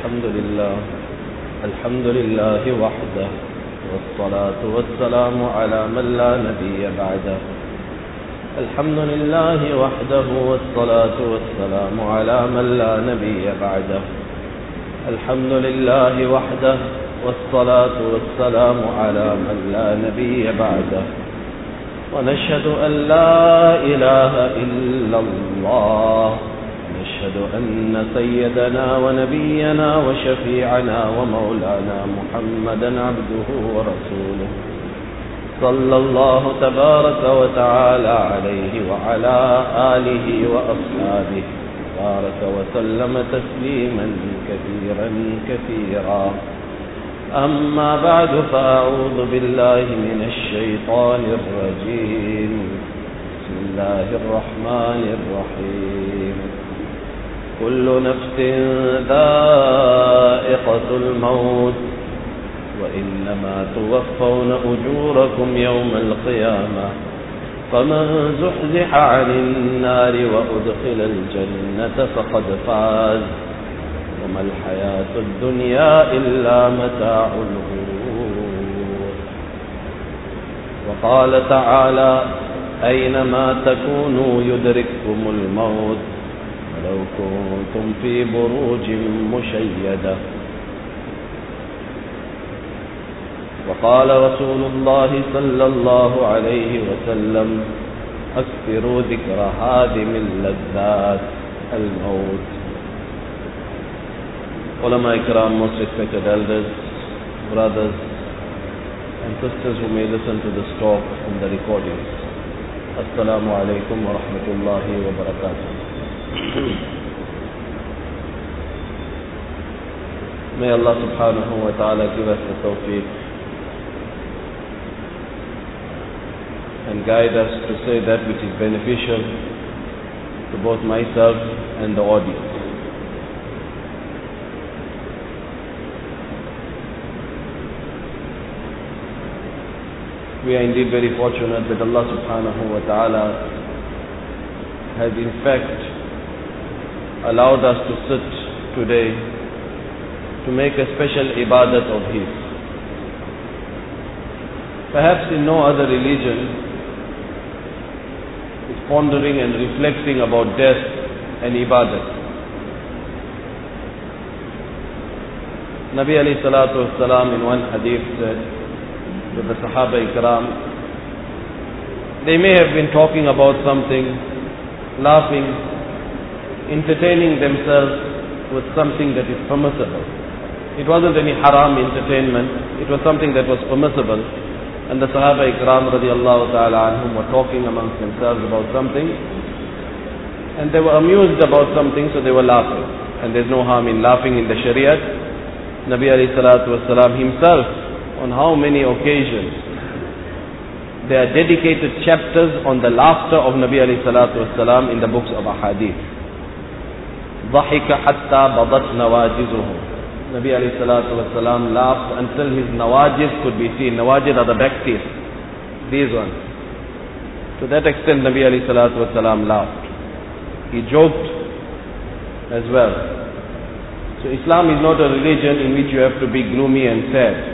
الحمد لله وحده والصلاة والسلام على من لا نبي بعده. الحمد لله وحده والصلاة والسلام على من لا نبي بعده. الحمد لله وحده والصلاة والسلام على من لا نبي بعده. ونشهد أن لا إله إلا الله. نشهد أن سيدنا ونبينا وشفيعنا ومولانا محمدا عبده ورسوله صلى الله تبارك وتعالى عليه وعلى آله وأصحابه بارك وسلم تسليما كثيرا كثيرا. أما بعد فأعوذ بالله من الشيطان الرجيم. بسم الله الرحمن الرحيم. كل نفس ذائقة الموت وإنما توفون أجوركم يوم القيامة فمن زحزح عن النار وأدخل الجنة فقد فاز وما الحياة الدنيا إلا متاع الغرور. وقال تعالى أينما تكونوا يدرككم الموت ولو كنتم في بروج مشيدة. وقال رسول الله صلى الله عليه وسلم أكثروا ذكر هادم اللذات الموت. Ulama Ikram, most respected elders, brothers and sisters who may listen to this talk from the recordings. Assalamu alaikum wa rahmatullahi wa barakatuh. May Allah subhanahu wa ta'ala give us the tawfiq and guide us to say that which is beneficial to both myself and the audience. We are indeed very fortunate that Allah subhanahu wa ta'ala has in fact allowed us to sit today to make a special ibadat of His. Perhaps in no other religion is pondering and reflecting about death and ibadat. Nabi alayhi salatu wassalam in one hadith said to the Sahaba Ikram, they may have been talking about something, laughing, entertaining themselves with something that is permissible. It wasn't any haram entertainment, it was something that was permissible. And the Sahaba Ikram radiallahu ta'ala anhum were talking amongst themselves about something, and they were amused about something, so they were laughing. And there's no harm in laughing in the Shariat. Nabi alayhi salatu wasalam himself, on how many occasions there are dedicated chapters on the laughter of Nabi alayhi salatu wasalam in the books of Ahadith. ضَحِكَ حَتَّى بَضَتْ نَوَاجِزُهُ. Nabi alayhi salatu wasalam laughed until his nawajiz could be seen. Nawajiz are the back teeth, these ones. To that extent Nabi alayhi salatu wasalam laughed. He joked as well. So Islam is not a religion in which you have to be gloomy and sad.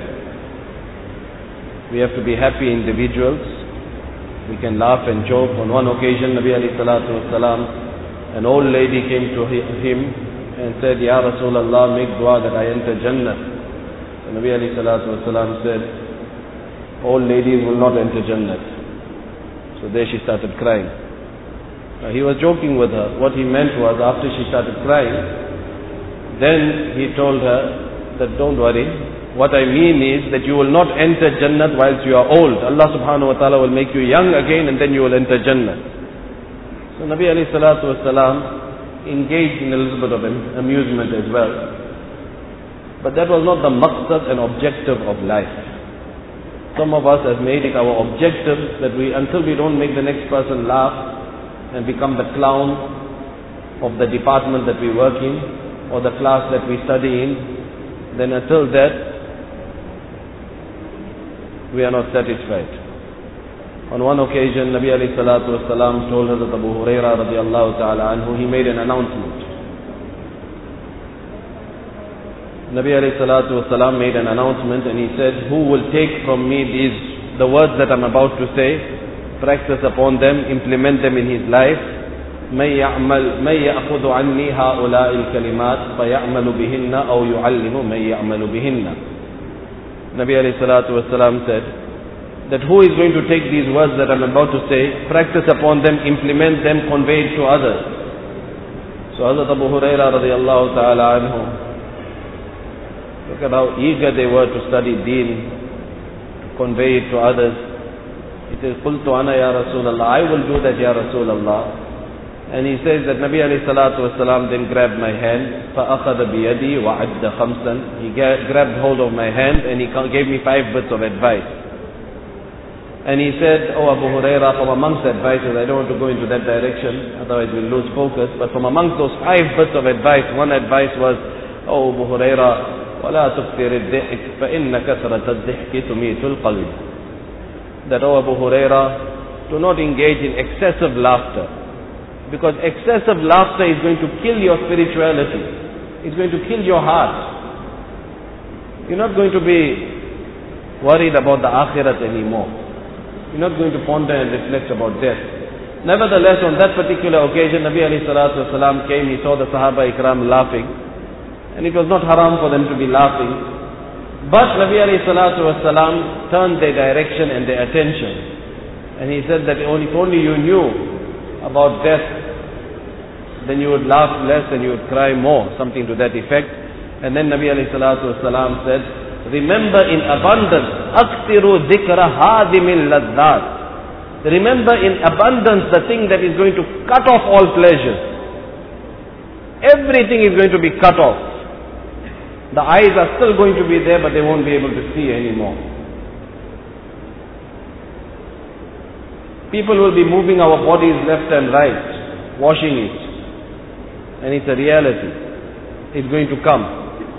We have to be happy individuals. We can laugh and joke. On one occasion, Nabi alayhi salatu wasalam, an old lady came to him and said, Ya Rasulullah, make dua that I enter Jannah. So Nabi alayhi salatu wasalam said, old ladies will not enter Jannah. So there she started crying. Now he was joking with her. What he meant was, after she started crying, then he told her that don't worry. What I mean is that you will not enter Jannah whilst you are old. Allah subhanahu wa ta'ala will make you young again and then you will enter Jannah. So Nabi alayhi salatu wasalam engaged in a little bit of an amusement as well. But that was not the maqsad and objective of life. Some of us have made it our objective that until we don't make the next person laugh and become the clown of the department that we work in or the class that we study in, then until that we are not satisfied. On one occasion, Nabi alayhi salatu wasalam told Hazrat Abu Hurairah radiallahu ta'ala anhu, he made an announcement. Nabi alayhi salatu wasalam made an announcement and he said, who will take from me the words that I'm about to say, practice upon them, implement them in his life, من يأخذ عني هؤلاء الكلمات فيعمل بهن أو يعلم من يعمل بهن. Nabi alayhi salatu wasalam said that who is going to take these words that I'm about to say, practice upon them, implement them, convey it to others. So Hazrat Abu Hurairah radiyallahu ta'ala anhu, look at how eager they were to study deen, to convey it to others. He says, قُلْتُ أَنَا يَا رَسُولَ اللَّهِ, I will do that, Ya Rasulullah. And he says that Nabi alayhi salatu wasalam then grabbed my hand, فَأَخَذَ بِيَدِي وَعَدَّ خَمْسًا. He grabbed hold of my hand and he gave me 5 bits of advice. And he said, oh Abu Hurairah, from amongst advices, I don't want to go into that direction, otherwise we'll lose focus, but from amongst those 5 bits of advice, one advice was, oh Abu Hurairah, وَلَا تُكْثِرِ الضِّحْكِ فَإِنَّ كَثْرَةَ الضِّحْكِ تُمِيتُ الْقَلْبِ. That, oh Abu Hurairah, do not engage in excessive laughter, because excessive laughter is going to kill your spirituality. It's going to kill your heart. You're not going to be worried about the akhirat anymore. You're not going to ponder and reflect about death. Nevertheless, on that particular occasion, Nabi alayhi salatu wasalam came, he saw the Sahaba Ikram laughing. And it was not haram for them to be laughing. But Nabi alayhi salatu wasalam turned their direction and their attention. And he said that if only you knew about death, then you would laugh less and you would cry more, something to that effect. And then Nabi alayhi salatu wasalam said, remember in abundance, أَكْثِرُوا ذِكْرَ هَادِمِ اللَّذَّاتِ. Remember in abundance the thing that is going to cut off all pleasures. Everything is going to be cut off. The eyes are still going to be there, but they won't be able to see anymore. People will be moving our bodies left and right, washing it. And it's a reality. It's going to come.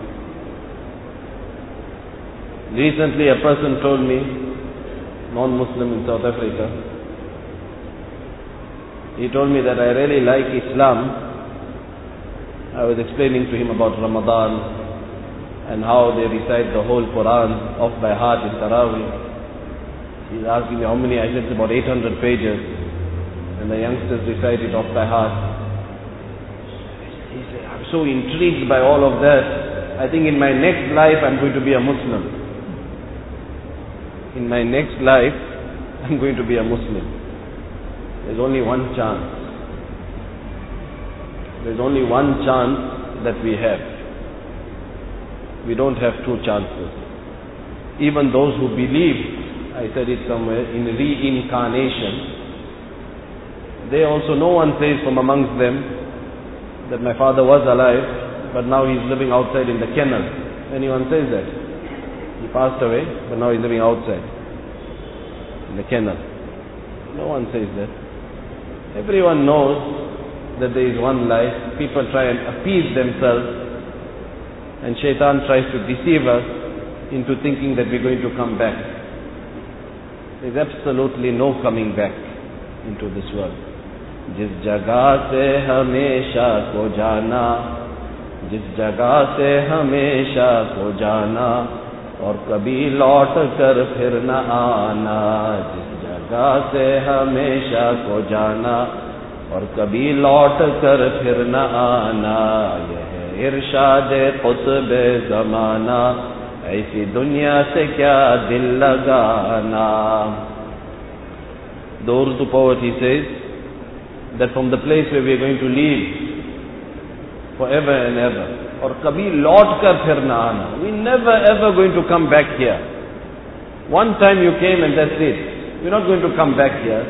Recently a person told me, non-Muslim in South Africa, he told me that I really like Islam. I was explaining to him about Ramadan and how they recite the whole Quran off by heart in Taraweeh. He's asking me how many. I said it's about 800 pages, and the youngsters recite it off by heart. He said, I'm so intrigued by all of that. I think in my next life I'm going to be a Muslim. In my next life I'm going to be a Muslim. There's only one chance. There's only one chance that we have. We don't have 2 chances. Even those who believe, I said it somewhere, in reincarnation, they also, no one says from amongst them that my father was alive, but now he's living outside in the kennel. Anyone says that? He passed away, but now he's living outside in the kennel. No one says that. Everyone knows that there is one life. People try and appease themselves, and Shaitan tries to deceive us into thinking that we're going to come back. There's absolutely no coming back into this world. जिस जगह से हमेशा को जाना, जिस जगह से हमेशा को जाना, और कभी लौट कर फिर न आना. जिस जगह से हमेशा को जाना और कभी लौट कर फिर न आना. यह इरशाद कुतुब ज़माना, ऐसी दुनिया से क्या दिल लगाना. The Urdu poet, he says that from the place where we are going to live forever and ever, और कभी लौट कर फिर न आना, we never ever going to come back here. One time you came and that's it. We're not going to come back here.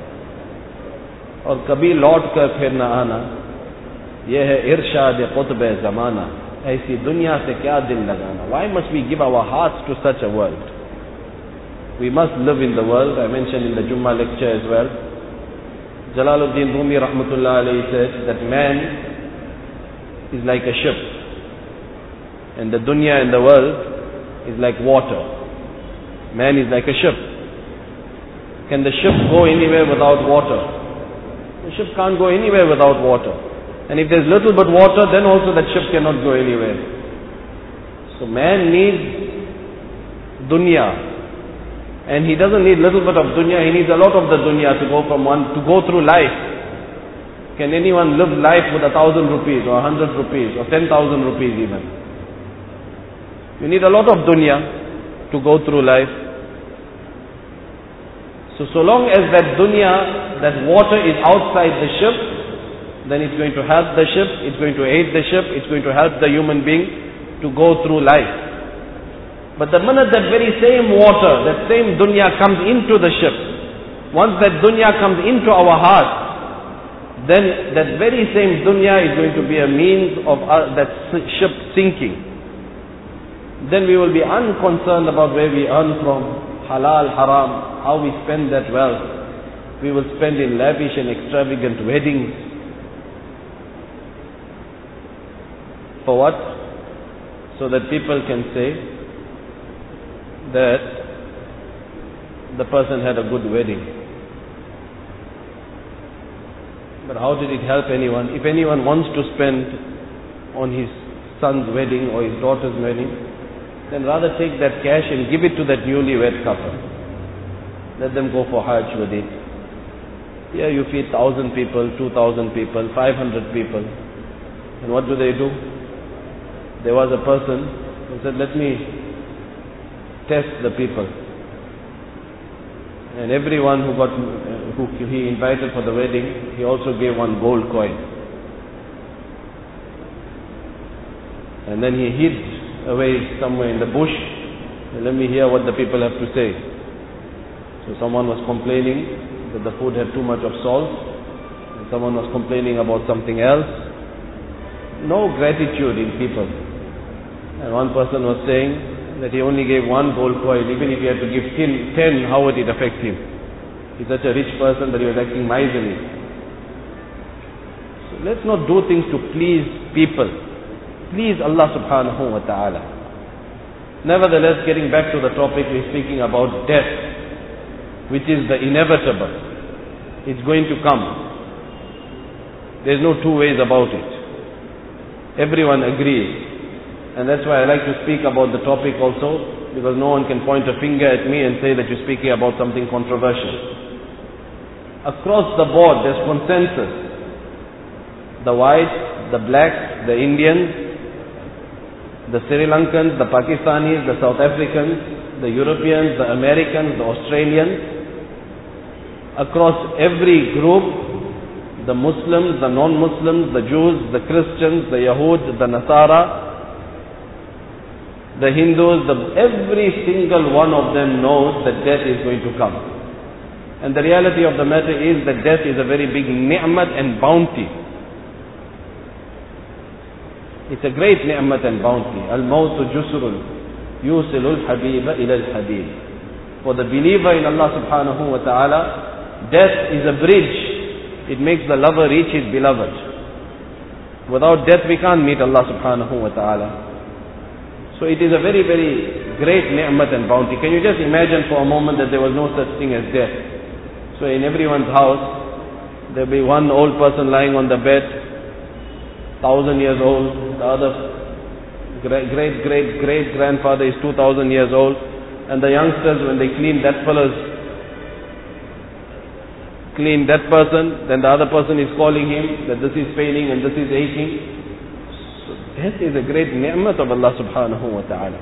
और कभी लौट कर फिर न आना, यह है इरशाद कुतुब ज़माना, ऐसी दुनिया से क्या दिल लगाना. Why must we give our hearts to such a world? We must live in the world. I mentioned in the Jummah lecture as well. Jalaluddin Rumi rahmatullah alayhi said that man is like a ship, and the dunya in the world is like water. Man is like a ship. Can the ship go anywhere without water? The ship can't go anywhere without water. And if there's little but water, then also that ship cannot go anywhere. So man needs dunya. And he doesn't need little bit of dunya, he needs a lot of the dunya to go through life. Can anyone live life with 1,000 rupees or 100 rupees or 10,000 rupees even? You need a lot of dunya to go through life. So long as that dunya, that water is outside the ship, then it's going to help the ship, it's going to aid the ship, it's going to help the human being to go through life. But the minute that very same water, that same dunya comes into the ship, once that dunya comes into our heart, then that very same dunya is going to be a means of that ship sinking. Then we will be unconcerned about where we earn from, halal, haram, how we spend that wealth. We will spend in lavish and extravagant weddings. For what? So that people can say that the person had a good wedding. But how did it help anyone? If anyone wants to spend on his son's wedding or his daughter's wedding, then rather take that cash and give it to that newlywed couple. Let them go for Hajj with it. Here you feed 1,000 people, 2,000 people, 500 people. And what do? There was a person who said, let me test the people. And everyone who he invited for the wedding, he also gave one gold coin. And then he hid away somewhere in the bush. And let me hear what the people have to say. So someone was complaining that the food had too much of salt, and someone was complaining about something else. No gratitude in people. And one person was saying that he only gave one gold coin. Even if he had to give 10, how would it affect him? He's such a rich person that he was acting miserly. So let's not do things to please people. Please Allah subhanahu wa ta'ala. Nevertheless, getting back to the topic, we're speaking about death, which is the inevitable. It's going to come. There's no two ways about it. Everyone agrees. And that's why I like to speak about the topic also, because no one can point a finger at me and say that you're speaking about something controversial. Across the board, there's consensus. The whites, the blacks, the Indians, the Sri Lankans, the Pakistanis, the South Africans, the Europeans, the Americans, the Australians, across every group, the Muslims, the non-Muslims, the Jews, the Christians, the Yahud, the Nasara, the Hindus, every single one of them knows that death is going to come. And the reality of the matter is that death is a very big ni'mat and bounty. It's a great ni'mat and bounty. Al-mawtu jusrun yusilul habiba ila al-habib. For the believer in Allah subhanahu wa ta'ala, death is a bridge. It makes the lover reach his beloved. Without death we can't meet Allah subhanahu wa ta'ala. So it is a very, very great ni'mat and bounty. Can you just imagine for a moment that there was no such thing as death? So in everyone's house, there will be one old person lying on the bed, 1,000 years old. The other great grandfather is 2,000 years old. And the youngsters, when they clean that person, then the other person is calling him that this is paining and this is aching. Death is a great ni'mat of Allah subhanahu wa ta'ala.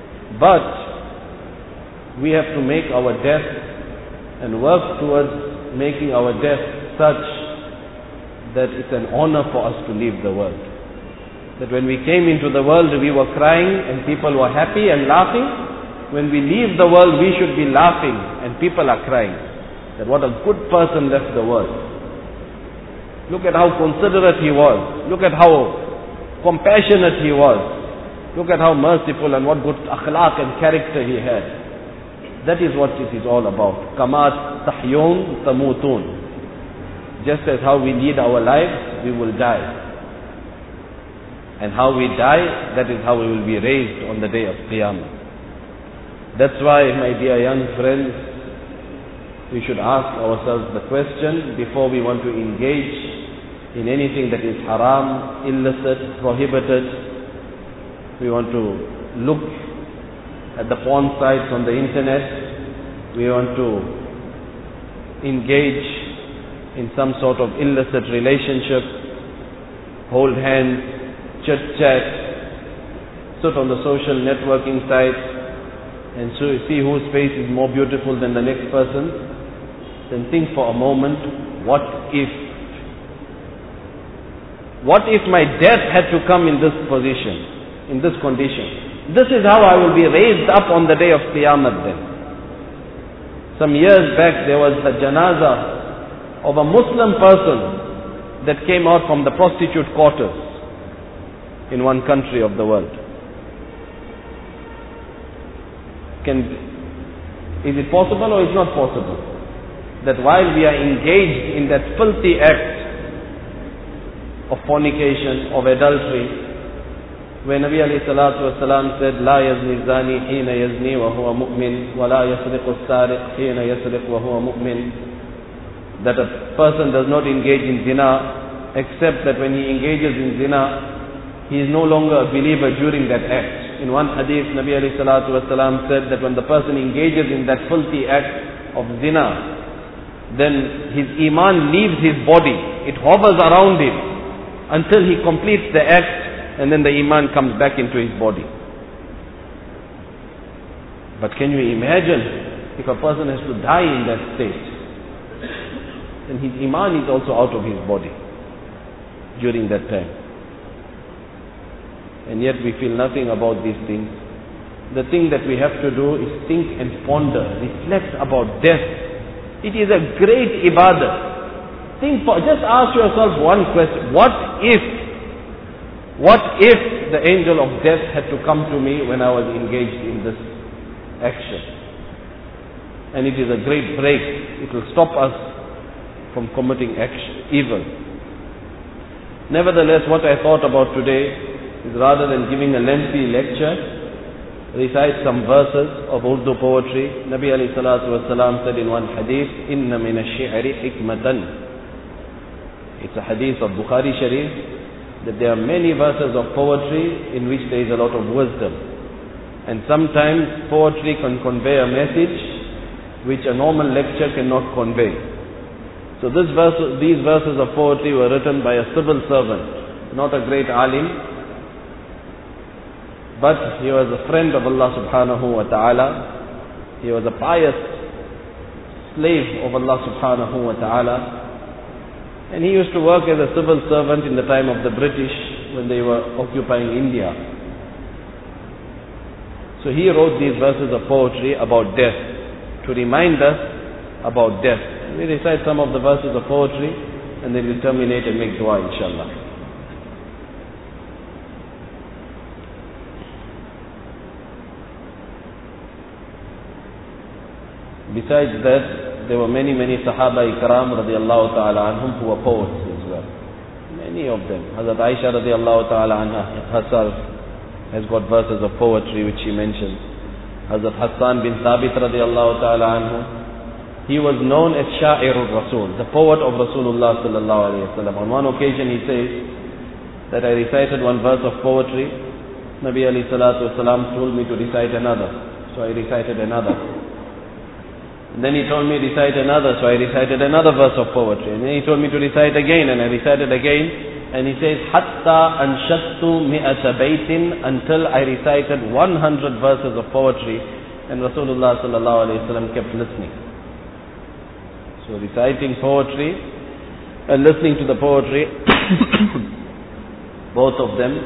But we have to make our death and work towards making our death such that it's an honor for us to leave the world. That when we came into the world we were crying and people were happy and laughing. When we leave the world we should be laughing and people are crying. That what a good person left the world. Look at how considerate he was. Look at how compassionate he was. Look at how merciful and what good akhlaq and character he had. That is what it is all about. Kama tahyun tamutun. Just as how we lead our lives, we will die. And how we die, that is how we will be raised on the day of Qiyamah. That's why, my dear young friends, we should ask ourselves the question before we want to engage in anything that is haram, illicit, prohibited. We want to look at the porn sites on the internet. We want to engage in some sort of illicit relationship, hold hands, chit-chat, sit on the social networking sites and see whose face is more beautiful than the next person. Then think for a moment, what if my death had to come in this position, in this condition? This is how I will be raised up on the day of Qiyamah then. Some years back there was a janazah of a Muslim person that came out from the prostitute quarters in one country of the world. Is it possible or is not possible that while we are engaged in that filthy act of fornication, of adultery, when Nabi alayhi salatu wasalam said, "La yazni zani hina yazni wa huwa mu'min, wa la yasriqu as-sariq hina yasriq wa huwa mu'min," that a person does not engage in zina except that when he engages in zina, he is no longer a believer during that act. In one hadith, Nabi alayhi salatu wasalam said that when the person engages in that filthy act of zina, then his iman leaves his body. It hovers around him until he completes the act, and then the iman comes back into his body. But can you imagine if a person has to die in that state? Then his iman is also out of his body during that time. And yet we feel nothing about these things. The thing that we have to do is think and ponder, reflect about death. It is a great ibadah. Just ask yourself one question. What if the angel of death had to come to me when I was engaged in this action? And it is a great break. It will stop us from committing evil. Nevertheless, what I thought about today is, rather than giving a lengthy lecture, recite some verses of Urdu poetry. Nabi alayhi salatu wasalam said in one hadith, "Inna min ash-shi'ri hikmatan." It's a hadith of Bukhari Sharif, that there are many verses of poetry in which there is a lot of wisdom. And sometimes poetry can convey a message which a normal lecture cannot convey. So these verses of poetry were written by a civil servant, not a great alim, but he was a friend of Allah subhanahu wa ta'ala. He was a pious slave of Allah subhanahu wa ta'ala. And he used to work as a civil servant in the time of the British when they were occupying India. So he wrote these verses of poetry about death, to remind us about death. And we recite some of the verses of poetry and then we'll terminate and make dua, inshallah. Besides that, there were many Sahaba Ikram radiallahu ta'ala anhum who were poets as well. Many of them. Hazrat Aisha radiallahu ta'ala anha herself has got verses of poetry which she mentions. Hazrat Hassan bin Thabit radiallahu ta'ala anhu, he was known as Sha'irul Rasul, the poet of Rasulullah sallallahu alayhi wa sallam. On one occasion he says that I recited one verse of poetry. Nabi alayhi salatu wasalam told me to recite another. So I recited another. And then he told me to recite another, so I recited another verse of poetry. And then he told me to recite again, and I recited again. And he says, Hatta anshattu mi'ata baytin, until I recited 100 verses of poetry. And Rasulullah sallallahu alayhi wa sallam kept listening. So reciting poetry and listening to the poetry, both of them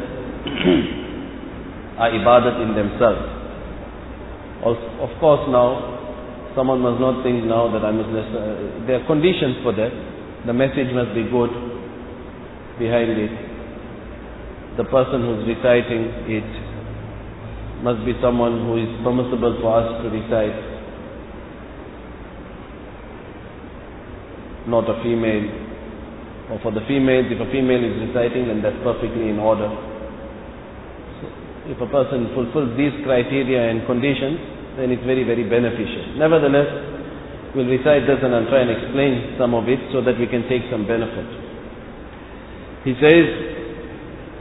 are ibadat in themselves. Of course now, someone must not think now that I must listen. There are conditions for that. The message must be good behind it. The person who's reciting it must be someone who is permissible for us to recite. Not a female. Or for the females, if a female is reciting, then that's perfectly in order. So if a person fulfills these criteria and conditions, then it's very beneficial. Nevertheless, we'll recite this and I'll try and explain some of it so that we can take some benefit. He says,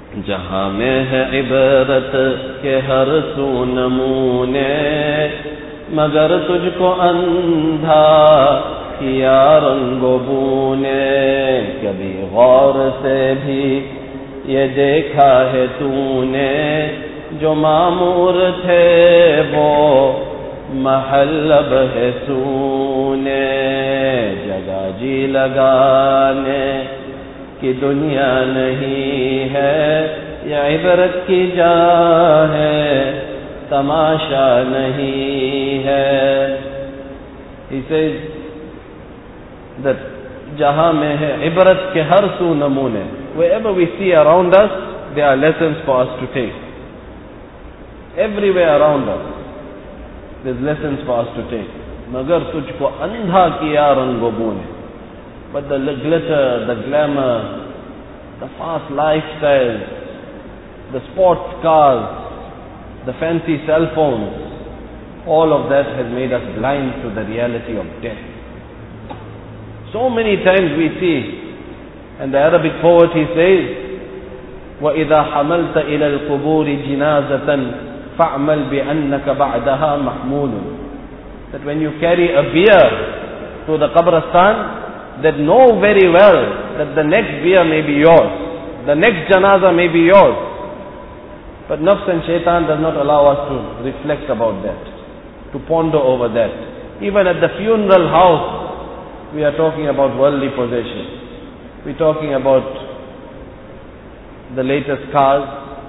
जहाँ में है इबरत के हर सू नमूने, मगर तुझको अंधा किया रंगो बूने। कभी गौर से भी ये देखा है तूने, जो मामूर थे वो महल अब है सूने। जगह जी लगाने की दुनिया नहीं है, यह इबरत की जा है, तमाशा नहीं है। He says that जहाँ में है इबरत के हर सू नमूने, wherever we see around us, there are lessons for us to take. Everywhere around us, there's lessons for us to take. मगर तुझको अंधा किया रंगो बूने, but the glitter, the glamour, the fast lifestyle, the sports cars, the fancy cell phones, all of that has made us blind to the reality of death. So many times we see, and the Arabic poet he says, وَإِذَا حَمَلْتَ إِلَى الْقُبُورِ جِنَازَةً فَأْمَلْ بِأَنَّكَ بَعْدَهَا مَحْمُولٌ. That when you carry a bier to the Qabristan, that know very well that the next bier may be yours, the next janaza may be yours. But nafs and shaitan does not allow us to reflect about that, to ponder over that. Even at the funeral house, we are talking about worldly possessions. We're talking about the latest cars,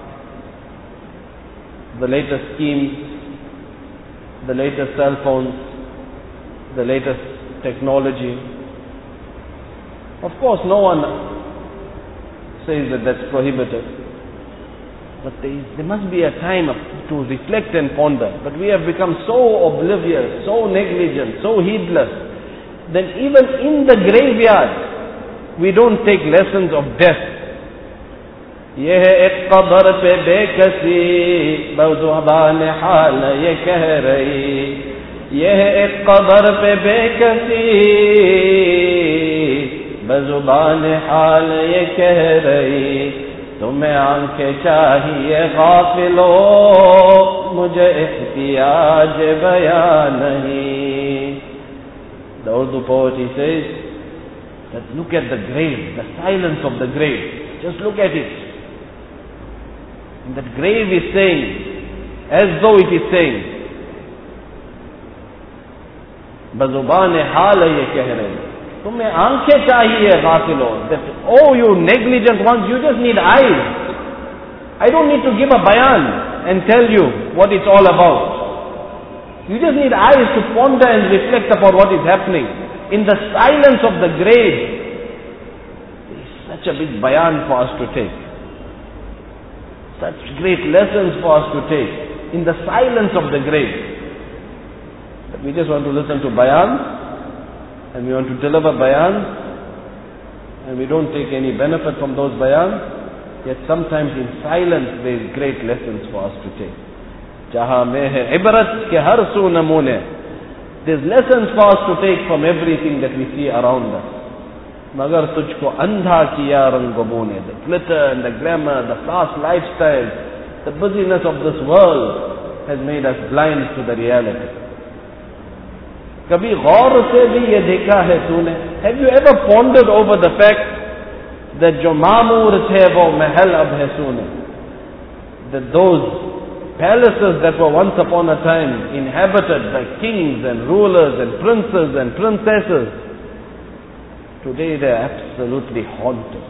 the latest schemes, the latest cell phones, the latest technology. Of course, no one says that that's prohibited. But there must be a time to reflect and ponder. But we have become so oblivious, so negligent, so heedless, that even in the graveyard, we don't take lessons of death. ये है एक कब्र पे बेकसी, बज़ुबान हाल ये कह रही। ये है एक कब्र पे बेकसी, बज़ुबान हाल ये कह रही। तुम्हें आंखें चाहिए गाफिलो, मुझे इख्तियाज बयान नहीं। The Urdu poet he says that look at the grave, the silence of the grave. Just look at it. And that grave is saying, as though it is saying, बज़ुबान हाल ये कह रही। तुम्हें आंखें चाहिए गाफिलो, that oh you negligent ones, you just need eyes. I don't need to give a bayan and tell you what it's all about. You just need eyes to ponder and reflect upon what is happening. In the silence of the grave, there is such a big bayan for us to take. Such great lessons for us to take. In the silence of the grave. But we just want to listen to bayans, and we want to deliver bayans, and we don't take any benefit from those bayans, yet sometimes in silence there is great lessons for us to take. Jahan mein hai ibrat ke har su namune. There's lessons for us to take from everything that we see around us. Magar tujhko andha kiya rango bune. The glitter and the glamour, the fast lifestyle, the busyness of this world has made us blind to the reality. कभी गौर से भी ये देखा है तूने? Have you ever pondered over the fact that जो मामूर थे वो महल अब है सूने? That those palaces that were once upon a time inhabited by kings and rulers and princes and princesses, today they are absolutely haunted.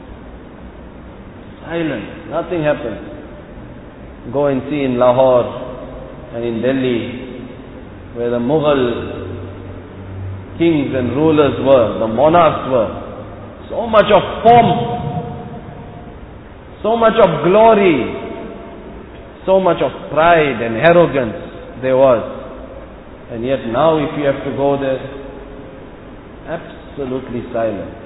Silent, nothing happens. Go and see in Lahore and in Delhi, where the Mughal kings and rulers were, the monarchs were. So much of pomp, so much of glory, so much of pride and arrogance there was. And yet now if you have to go there, absolutely silent.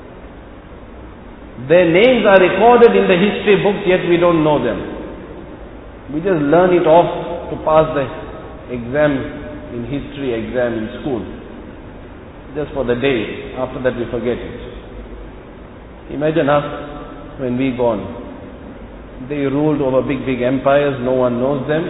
Their names are recorded in the history books, yet we don't know them. We just learn it off to pass the exam, in history exam in school. Just for the day. After that we forget it. Imagine us when we gone. They ruled over big, big empires. No one knows them.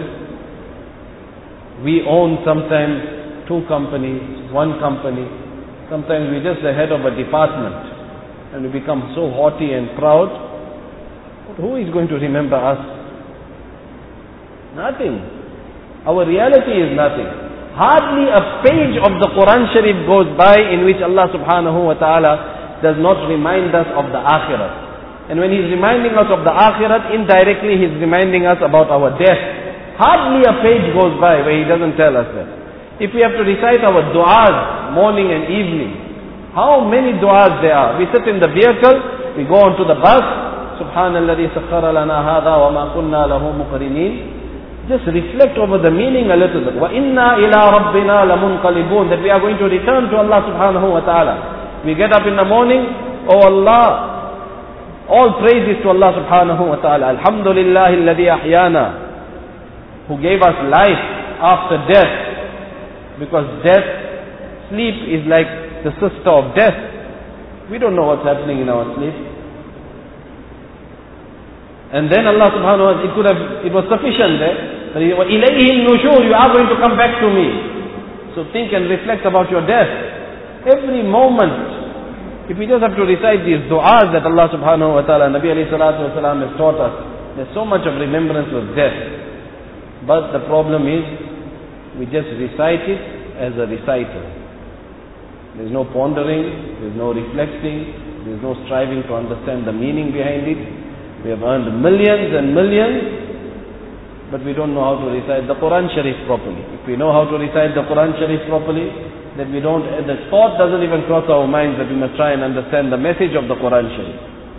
We own sometimes 2 companies, 1 company. Sometimes we're just the head of a department. And we become so haughty and proud. But who is going to remember us? Nothing. Our reality is nothing. Hardly a page of the Quran Sharif goes by in which Allah subhanahu wa ta'ala does not remind us of the Akhirat. And when He's reminding us of the Akhirat, indirectly He's reminding us about our death. Hardly a page goes by where He doesn't tell us that. If we have to recite our du'as morning and evening, how many du'as there are? We sit in the vehicle, we go onto the bus, Subhanalladhi sakhara lana hadha wa ma kunna lahu muqrinin. Just reflect over the meaning a little bit. وَإِنَّا إِلَىٰ رَبِّنَا لَمُنْقَلِبُونَ. That we are going to return to Allah subhanahu wa ta'ala. We get up in the morning, oh Allah, all praise is to Allah subhanahu wa ta'ala. Alhamdulillahi alladhi ahyana, who gave us life after death. Because death, sleep is like the sister of death. We don't know what's happening in our sleep. And then Allah subhanahu wa ta'ala, it was sufficient there. وَإِلَيْهِ النُّشُورُ. You are going to come back to me. So think and reflect about your death. Every moment. If we just have to recite these du'as that Allah subhanahu wa ta'ala, Nabi alayhi salatu wasalam has taught us, there's so much of remembrance of death. But the problem is, we just recite it as a recital. There's no pondering, there's no reflecting, there's no striving to understand the meaning behind it. We have earned millions and millions, but we don't know how to recite the Quran Sharif properly. If we know how to recite the Quran Sharif properly, then the thought doesn't even cross our minds that we must try and understand the message of the Quran Sharif.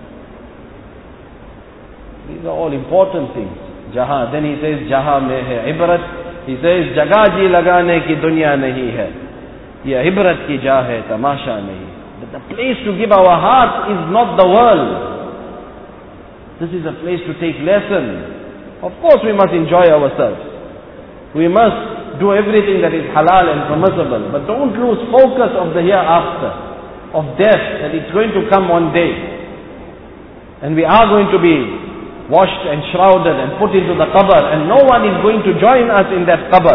These are all important things. Then he says, Jaha mein hai ibrat. He says, Jagah ji lagane ki dunya nahi hai. Ye ibrat ki jah hai, tamasha nahi. But the place to give our heart is not the world. This is a place to take lessons. Of course we must enjoy ourselves. We must do everything that is halal and permissible. But don't lose focus of the hereafter, of death, that it's going to come one day. And we are going to be washed and shrouded and put into the qabr. And no one is going to join us in that qabr.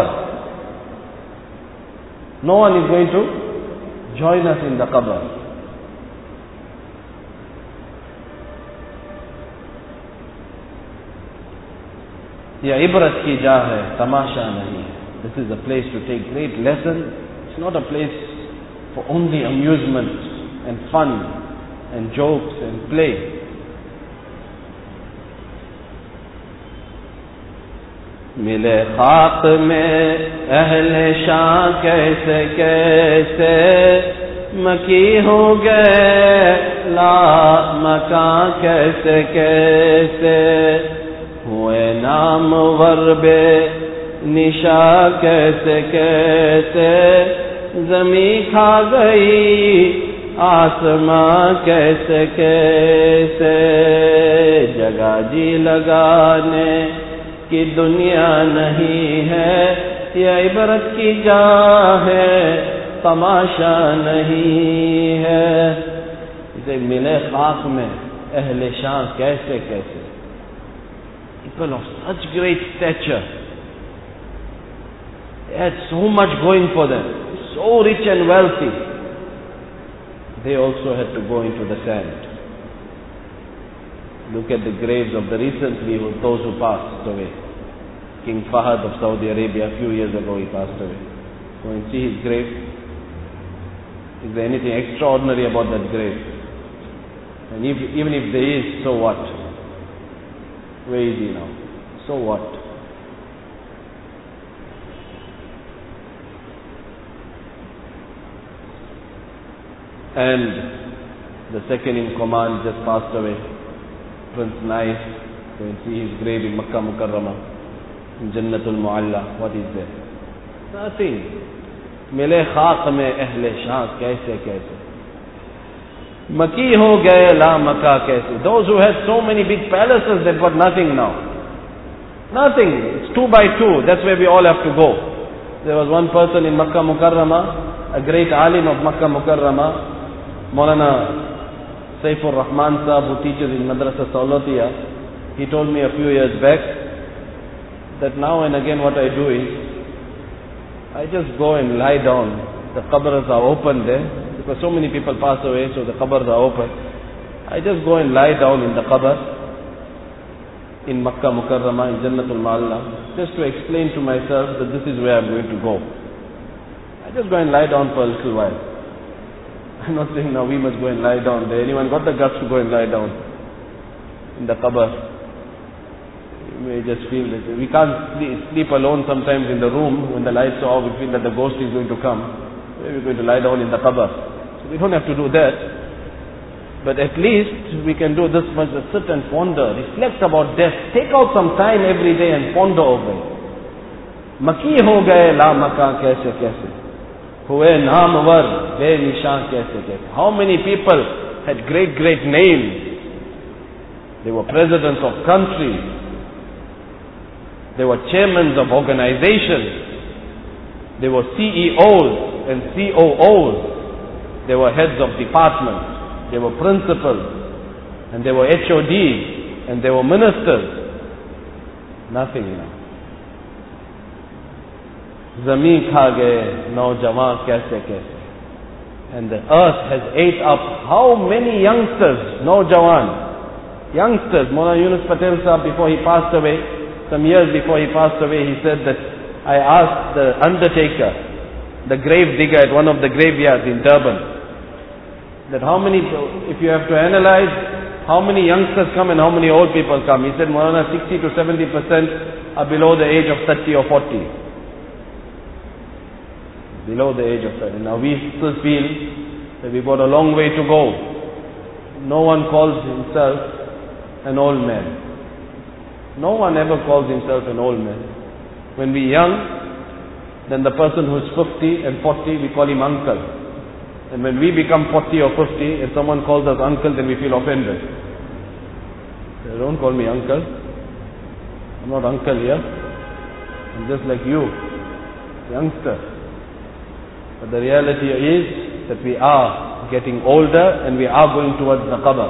No one is going to join us in the qabr. Ya ibrat ki jah hai, tamasha nahi. This is a place to take great lesson. It's not a place for only amusement and fun and jokes and play. Mile khaq mein ahle shah kaise kaise maki ho gaye la makan kaise kaise हुए नामवर बे निशा कैसे कैसे ज़मी खा गई आसमां कैसे कैसे जगह जी लगाने की दुनिया नहीं है ये इबरत की जगह है तमाशा नहीं है इसे मिले खाक में अहले शाह कैसे कैसे people of such great stature. They had so much going for them, so rich and wealthy. They also had to go into the sand. Look at the graves of the recently, those who passed away. King Fahad of Saudi Arabia, a few years ago he passed away. Go and see his grave. Is there anything extraordinary about that grave? And even if there is, so what? Where is he now? So what? And the second in command just passed away, Prince Naif. Go and see his grave in Makkah Mukarramah, in Jannatul Mu'alla. What is there? Nothing. Mile khaq mein ahle shah kaise kaise. Maki ho gaye la maka kaise. Those who had so many big palaces, they've got nothing now. Nothing. It's 2 by 2. That's where we all have to go. There was one person in Makkah Mukarramah, a great alim of Makkah Mukarramah, Maulana Saifur Rahman Sahab, who teaches in Madrasa Saulatiya. He told me a few years back that now and again what I do is, I just go and lie down. The qabrs are open there, because so many people pass away, so the qabrs are open. I just go and lie down in the qabr, in Makkah Mukarramah, in Jannatul Ma'alla, just to explain to myself that this is where I'm going to go. I just go and lie down for a little while. I'm not saying now we must go and lie down there. Anyone got the guts to go and lie down in the qabr? You may just feel that we can't sleep alone sometimes in the room when the lights are off. We feel that the ghost is going to come. We're going to lie down in the qabr. So we don't have to do that. But at least we can do this much, that sit and ponder, reflect about death. Take out some time every day and ponder over it. Maki ho gaye la maka kaise kaise. Hue naamwar be nishan kaise kaise. How many people had great names? They were presidents of countries. They were chairmen of organizations. They were CEOs and COOs. They were heads of departments. They were principals. And they were HODs. And they were ministers. Nothing now. Zameen kha gaye, naujawan kaise kaise. And the earth has ate up how many youngsters, naujawan, youngsters. Maulana Yunus Patel Sahab, before he passed away, some years before he passed away, he said that I asked the undertaker, the grave digger at one of the graveyards in Durban, that how many, if you have to analyze, how many youngsters come and how many old people come. He said, Maulana, 60 to 70% are below the age of 30 or 40. Below the age of 30. Now we still feel that we've got a long way to go. No one calls himself an old man. No one ever calls himself an old man. When we're young, then the person who's 50 and 40, we call him uncle. And when we become 40 or 50, if someone calls us uncle, then we feel offended. They don't call me uncle. I'm not uncle here. I'm just like you, youngster. But the reality is that we are getting older and we are going towards the qabr.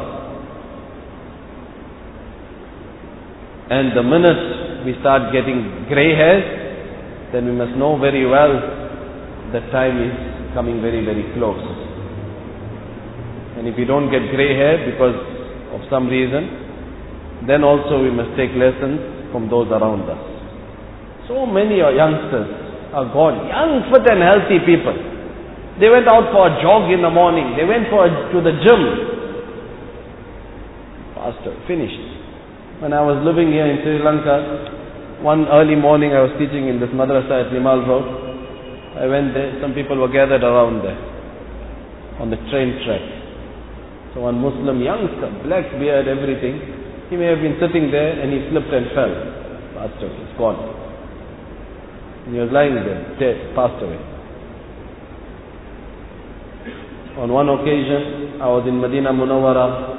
And the minute we start getting grey hairs, then we must know very well that time is coming very, very close. And if we don't get grey hair because of some reason, then also we must take lessons from those around us. So many youngsters are gone, young, fit and healthy people. They went out for a jog in the morning. They went to the gym. Pastor, finished. When I was living here in Sri Lanka, one early morning I was teaching in this madrasa at Limal Road. I went there. Some people were gathered around there on the train track. So one Muslim youngster, black beard, everything, he may have been sitting there and he slipped and fell. Passed away. He's gone. And he was lying there, dead, passed away. On one occasion, I was in Medina Munawwara.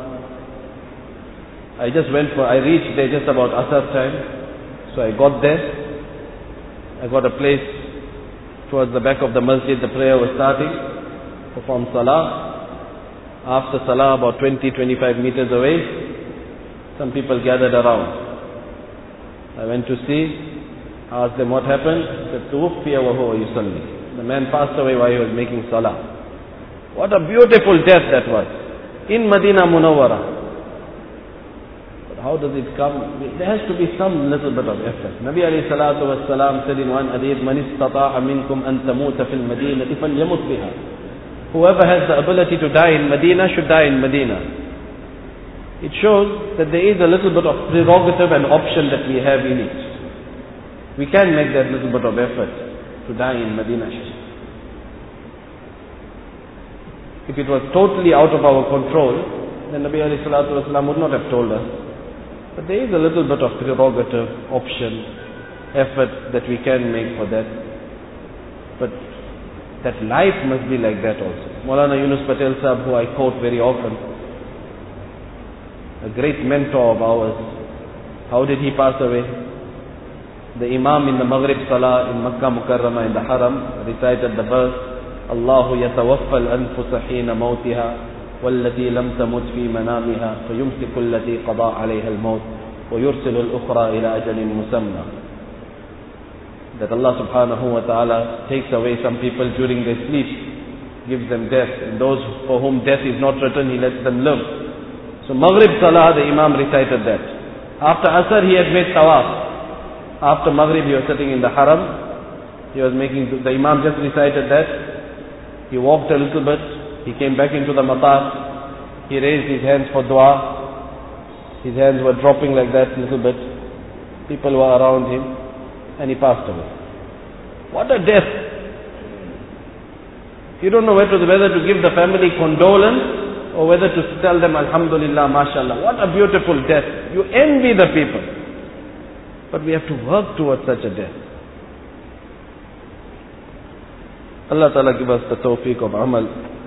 I reached there just about Asar time. So I got there. I got a place towards the back of the masjid. The prayer was starting. Performed salah. After salah, about 20-25 meters away, some people gathered around. I went to see, asked them what happened. They said, Tuwuffiya wa huwa yusalli. The man passed away while he was making salah. What a beautiful death that was. In Medina Munawwara. But how does it come? There has to be some little bit of effort. Nabi alayhi salatu was salam said in one hadith, Man istata'a minkum an tamuta fil madinati falyamut biha. Whoever has the ability to die in Medina should die in Medina. It shows that there is a little bit of prerogative and option that we have in it. We can make that little bit of effort to die in Medina. If it was totally out of our control, then Nabi alayhi salatu wasalam would not have told us. But there is a little bit of prerogative, option, effort that we can make for that. But that life must be like that also. Maulana Yunus Patel Sahab, who I quote very often, a great mentor of ours. How did he pass away? The Imam in the Maghrib Salah in Makkah Mukarramah in the Haram recited the verse, Allahu yatawaffa al-anfusa hina mawtiha wallati lam tamut fi manamiha fayumsiku allati qada alayha al-maut وَيُرْسِلُ الْأُخْرَى إِلَى أَجَلٍ مُسَمَّى. That Allah subhanahu wa ta'ala takes away some people during their sleep, gives them death. And those for whom death is not written, He lets them live. So Maghrib Salah, the Imam recited that. After Asr, he had made tawaf. After Maghrib, he was sitting in the Haram. He was making, the Imam just recited that. He walked a little bit. He came back into the mataf. He raised his hands for dua. His hands were dropping like that a little bit. People were around him. And he passed away. What a death! You don't know whether to give the family condolence or whether to tell them Alhamdulillah, MashaAllah. What a beautiful death. You envy the people. But we have to work towards such a death. Allah Ta'ala give us the tawfiq of amal.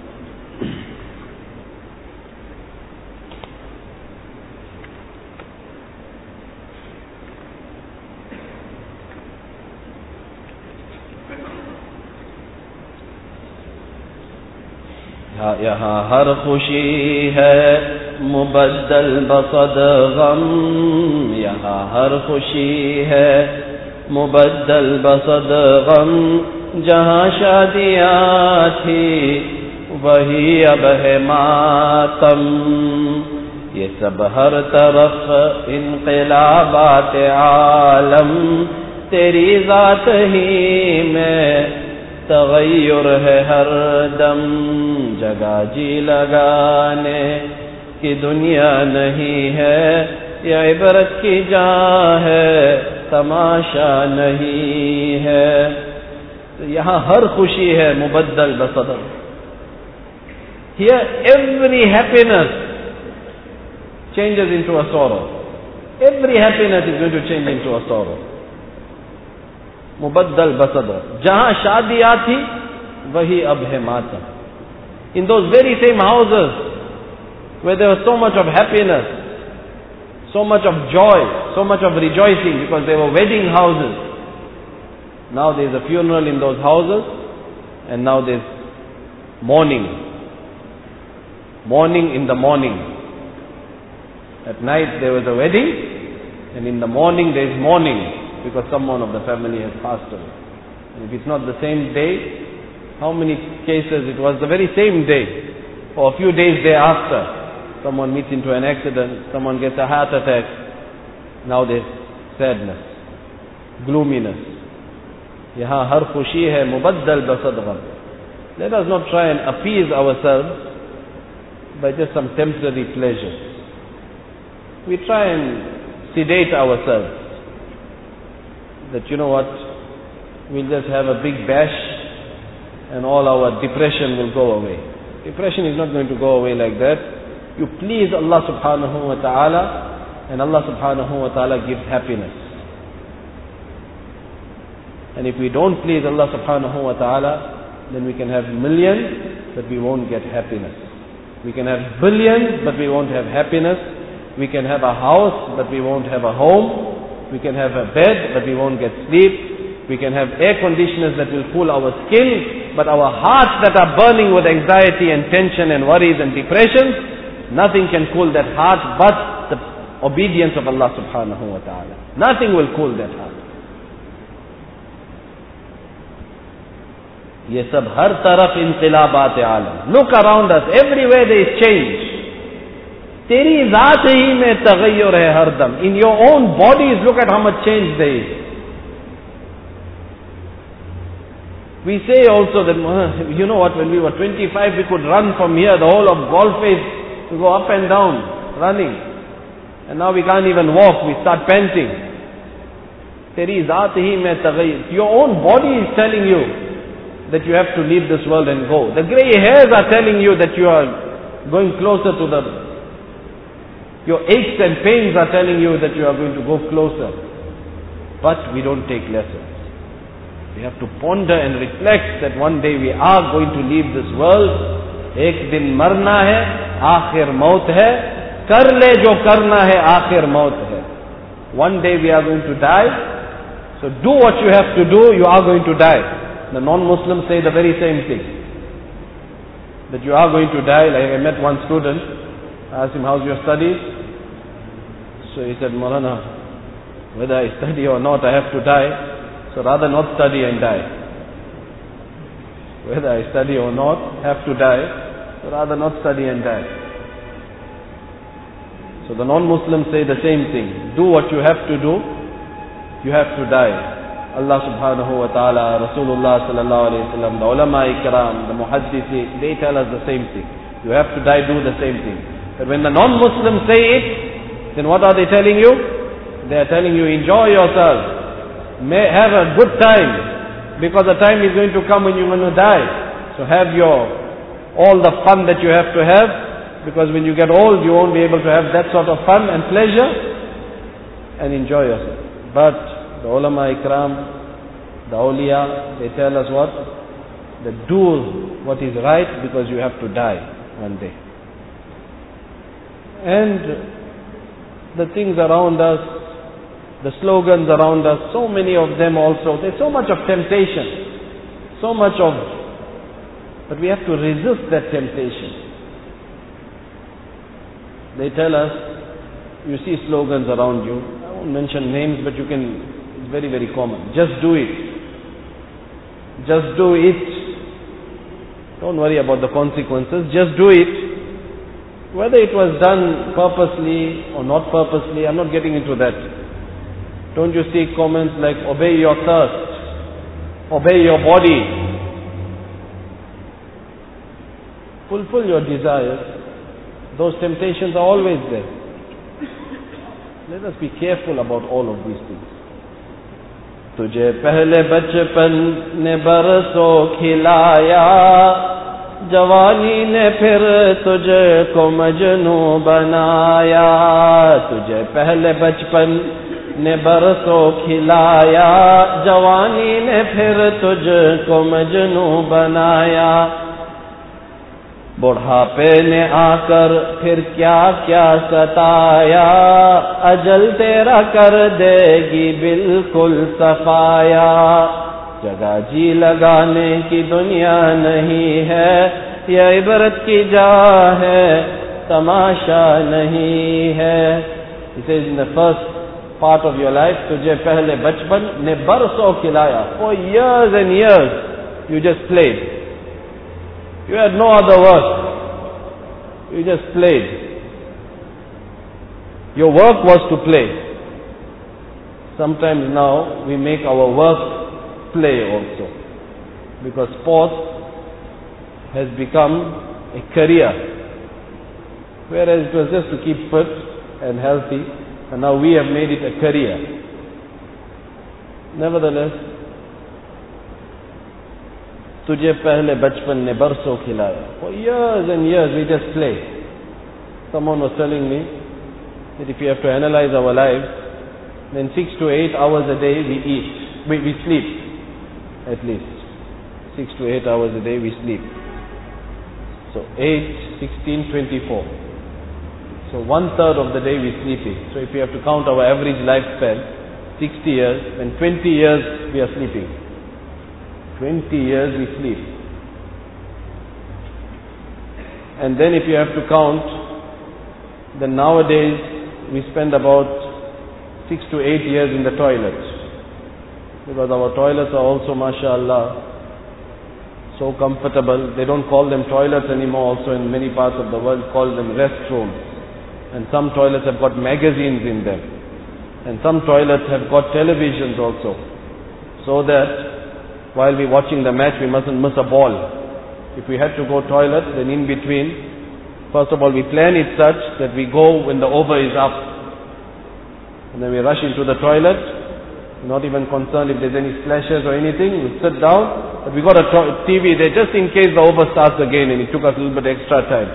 यहाँ हर खुशी है मुबद्दल बसद गम, यहाँ हर खुशी है मुबद्दल बसद गम, जहाँ शादियाँ थी वही अब है मातम, ये सब हर तरफ इनक़िलाबात आलम, तेरी ज़ात ही में तग़य्युर है हर दम, जगह जी लगाने की दुनिया नहीं है, ये इबरत की जहाँ है तमाशा नहीं है। तो यहाँ हर खुशी है मुबद्दल बसदर। Here every happiness changes into a sorrow. Every happiness is going to change into a sorrow. मुबद्दल बसदर, जहाँ शादियाँ थी वही अब है मातम. In those very same houses where there was so much of happiness, so much of joy, so much of rejoicing because they were wedding houses, now there is a funeral in those houses and now there is mourning. Mourning in the morning. At night there was a wedding and in the morning there is mourning because someone of the family has passed away. And if it's not the same day, how many cases it was the very same day or a few days thereafter, someone meets into an accident, someone gets a heart attack, now there's sadness, gloominess. Yahan har khushi hai mubaddal basad gham. Let us not try and appease ourselves by just some temporary pleasures. We try and sedate ourselves that, you know what, we'll just have a big bash and all our depression will go away. Depression is not going to go away like that. You please Allah subhanahu wa ta'ala and Allah subhanahu wa ta'ala gives happiness. And if we don't please Allah subhanahu wa ta'ala, then we can have millions but we won't get happiness. We can have billions but we won't have happiness. We can have a house but we won't have a home. We can have a bed but we won't get sleep. We can have air conditioners that will cool our skin, but our hearts that are burning with anxiety and tension and worries and depression, nothing can cool that heart but the obedience of Allah subhanahu wa ta'ala. Nothing will cool that heart. ये सब हर तरफ इंक़िलाबात आलम. Look around us, everywhere there is change. तेरी ज़ात ही में तग़य्युर है हर दम. In your own bodies, look at how much change there is. We say also that, you know what, when we were 25, we could run from here, the whole of Golface, we go up and down, running. And now we can't even walk, we start panting. Teri zaat hi mein taghayyur. Your own body is telling you that you have to leave this world and go. The grey hairs are telling you that you are going closer to the... Your aches and pains are telling you that you are going to go closer. But we don't take lessons. We have to ponder and reflect that one day we are going to leave this world. Ek din marna hai, aakhir maut hai. Kar le jo karna hai, aakhir maut hai. One day we are going to die. So do what you have to do, you are going to die. The non-Muslims say the very same thing. That you are going to die. Like I met one student, I asked him, how's your studies? So he said, Maulana, whether I study or not, I have to die. So rather not study and die. Whether I study or not, have to die. So rather not study and die. So the non-Muslims say the same thing. Do what you have to do. You have to die. Allah subhanahu wa ta'ala, Rasulullah sallallahu alayhi wa sallam, the ulama ikram, the muhaddisi, they tell us the same thing. You have to die, do the same thing. But when the non-Muslims say it, then what are they telling you? They are telling you, enjoy yourself. Have a good time. Because the time is going to come when you're going to die. So have all the fun that you have to have. Because when you get old, you won't be able to have that sort of fun and pleasure. And enjoy yourself. But the ulama ikram, the awliya, they tell us what? That do what is right because you have to die one day. And the things around us, the slogans around us, so many of them also, there's so much of temptation, but we have to resist that temptation. They tell us, you see slogans around you, I won't mention names, but you can, it's very, very common. Just do it. Just do it. Don't worry about the consequences, just do it. Whether it was done purposely or not purposely, I'm not getting into that. Don't you see comments like, obey your thirst, obey your body, fulfill your desires. Those temptations are always there. Let us be careful about all of these things. तुझे पहले बचपन ने बरसों खिलाया, जवानी ने फिर तुझे को मजनू बनाया. तुझे पहले बचपन ने बरसों खिलाया, जवानी ने फिर तुझको मजनू बनाया. बुढ़ापे ने आकर फिर क्या क्या सताया, अजल तेरा कर देगी बिल्कुल सफाया. जगह जी लगाने की दुनिया नहीं है, यह इबरत की जा है, तमाशा नहीं है. He says in the first part of your life, तुझे पहले बचपन ने बरसों खिलाया. For years and years you just played. You had no other work. You just played. Your work was to play. Sometimes now we make our work play also. Because sports has become a career. Whereas it was just to keep fit and healthy. And now we have made it a career. Nevertheless, तुझे पहले बचपन ने बरसों खिलाया. For years and years we just play. Someone was telling me that if you have to analyze our lives, then 6 to 8 hours a day we eat. We sleep. At least 6 to 8 hours a day we sleep. So 8, 16, 24. So 1/3 of the day we sleeping. So if you have to count our average lifespan, 60 years, then 20 years we are sleeping. 20 years we sleep. And then if you have to count, then nowadays we spend about 6 to 8 years in the toilet. Because our toilets are also, mashallah, so comfortable. They don't call them toilets anymore. Also in many parts of the world call them restrooms. And some toilets have got magazines in them. And some toilets have got televisions also. So that while we're watching the match, we mustn't miss a ball. If we had to go toilet, then in between, first of all, we plan it such that we go when the over is up. And then we rush into the toilet, not even concerned if there's any splashes or anything. We sit down, but we got a TV there just in case the over starts again, and it took us a little bit extra time.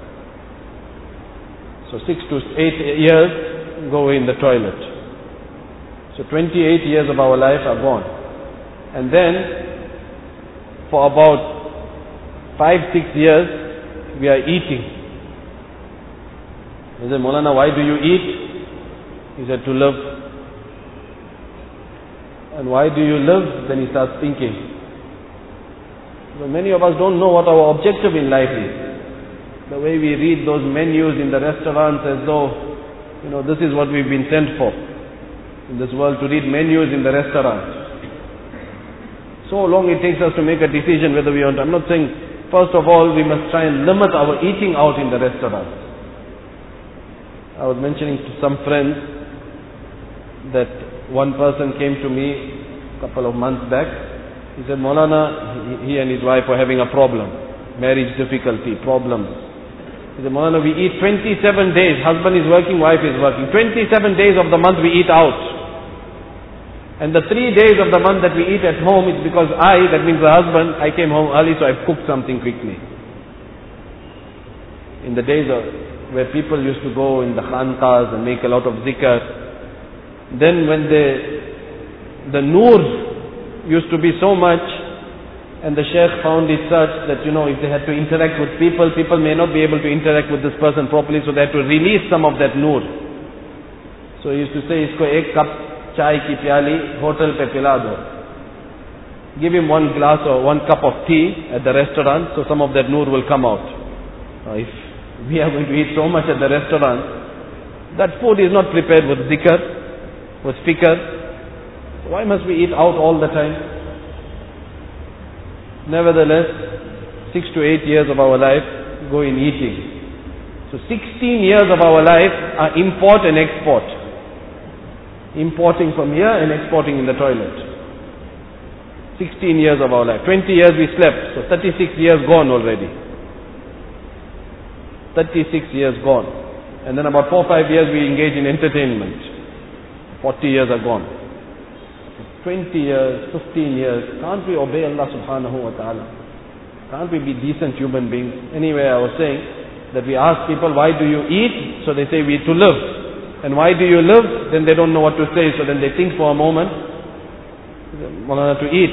So 6 to 8 years go in the toilet. So 28 years of our life are gone. And then, for about 5-6 years, we are eating. He said, Maulana, why do you eat? He said, to live. And why do you live? Then he starts thinking. So many of us don't know what our objective in life is. The way we read those menus in the restaurants as though This is what we've been sent for in this world, to read menus in the restaurant. So long it takes us to make a decision whether we want. I'm not saying, first of all, we must try and limit our eating out in the restaurant. I was mentioning to some friends that one person came to me a couple of months back. He said, Maulana, he and his wife were having a problem, marriage difficulty, problems. He said, Maulana, we eat 27 days. Husband is working, wife is working. 27 days of the month we eat out. And the 3 days of the month that we eat at home, it's because that means the husband, I came home early, so I've cooked something quickly. In the days where people used to go in the khanqahs and make a lot of zikr, then when the noor used to be so much, and the sheikh found it such that, if they had to interact with people, people may not be able to interact with this person properly, so they had to release some of that noor. So he used to say, isko ek cup chai ki pyali hotel pe pila do. Give him one glass or one cup of tea at the restaurant, so some of that noor will come out. If we are going to eat so much at the restaurant, that food is not prepared with zikr, with fikr. Why must we eat out all the time? Nevertheless, 6 to 8 years of our life go in eating. So 16 years of our life are import and export. Importing from here and exporting in the toilet. 16 years of our life. 20 years we slept, so 36 years gone already. 36 years gone. And then about 4 or 5 years we engage in entertainment. 40 years are gone. 20 years, 15 years, can't we obey Allah subhanahu wa ta'ala? Can't we be decent human beings? Anyway, I was saying that we ask people, why do you eat? So they say, we eat to live. And why do you live? Then they don't know what to say, so then they think for a moment. To eat.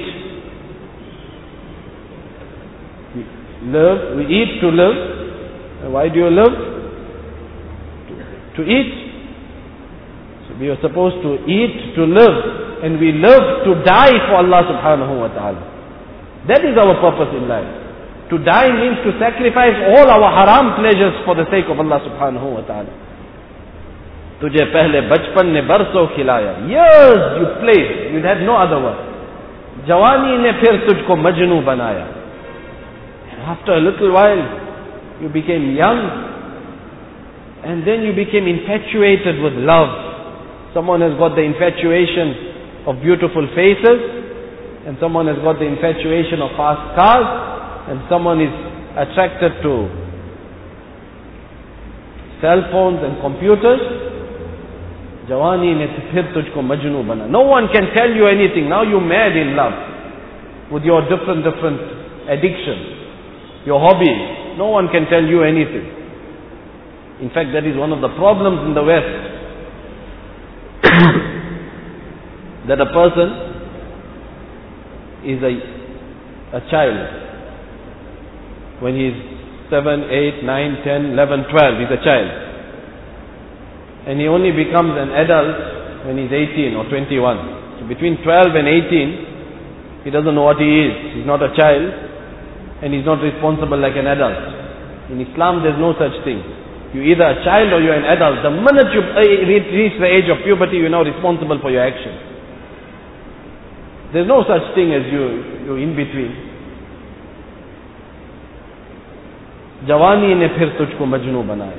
We eat to live. And why do you live? To eat. So we are supposed to eat to live. And we live to die for Allah subhanahu wa ta'ala. That is our purpose in life. To die means to sacrifice all our haram pleasures for the sake of Allah subhanahu wa ta'ala. तुझे पहले बचपन ने बरसों खिलाया. Years you played, you had no other word. जवानी ने फिर तुझको मजनू बनाया. After a little while, you became young, and then you became infatuated with love. Someone has got the infatuation of beautiful faces, and someone has got the infatuation of fast cars, and someone is attracted to cell phones and computers. Jawani ne phir tujhko majnun bana. No one can tell you anything. Now you're mad in love with your different addictions, your hobbies. No one can tell you anything. In fact, that is one of the problems in the West. That a person is a child. When he is 7, 8, 9, 10, 11, 12, he's a child. And he only becomes an adult when he's 18 or 21. So between 12 and 18, he doesn't know what he is. He's not a child, and he's not responsible like an adult. In Islam, there's no such thing. You're either a child or you're an adult. The minute you reach the age of puberty, you're now responsible for your actions. There's no such thing as you're in between. Jawani ne phir tujhko majnun banaya.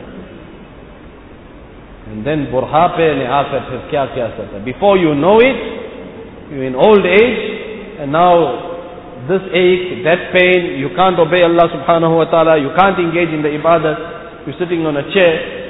And then burhape ne aakar phir kya sata. Before you know it, you're in old age, and now this ache, that pain, you can't obey Allah subhanahu wa ta'ala, you can't engage in the ibadat, you're sitting on a chair,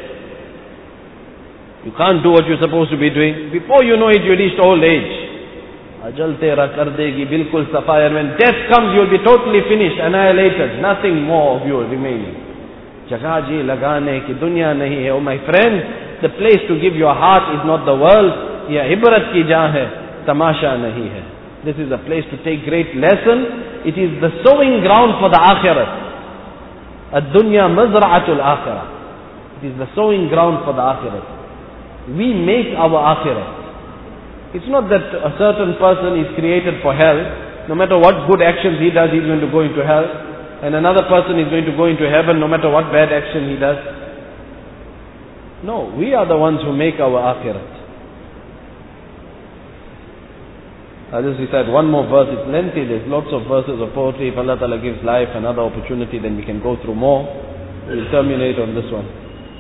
you can't do what you're supposed to be doing. Before you know it, you reached old age. Ajal tera kar degi bilkul safai, and when death comes, you'll be totally finished, annihilated, nothing more of you remaining. Jagah ji lagane ki dunya nahi hai. Oh my friend, the place to give your heart is not the world. Ya ibrat ki jaan hai, tamasha nahi hai. This is a place to take great lesson. It is the sowing ground for the akhirah. Ad-dunya mazra'atul akhirah. It is the sowing ground for the akhirah. We make our akhirah. It's not that a certain person is created for hell. No matter what good actions he does, he's going to go into hell. And another person is going to go into heaven no matter what bad action he does. No, we are the ones who make our akhirat. I'll just recite one more verse. It's lengthy. There's lots of verses of poetry. If Allah Ta'ala gives life another opportunity, then we can go through more. We'll terminate on this one.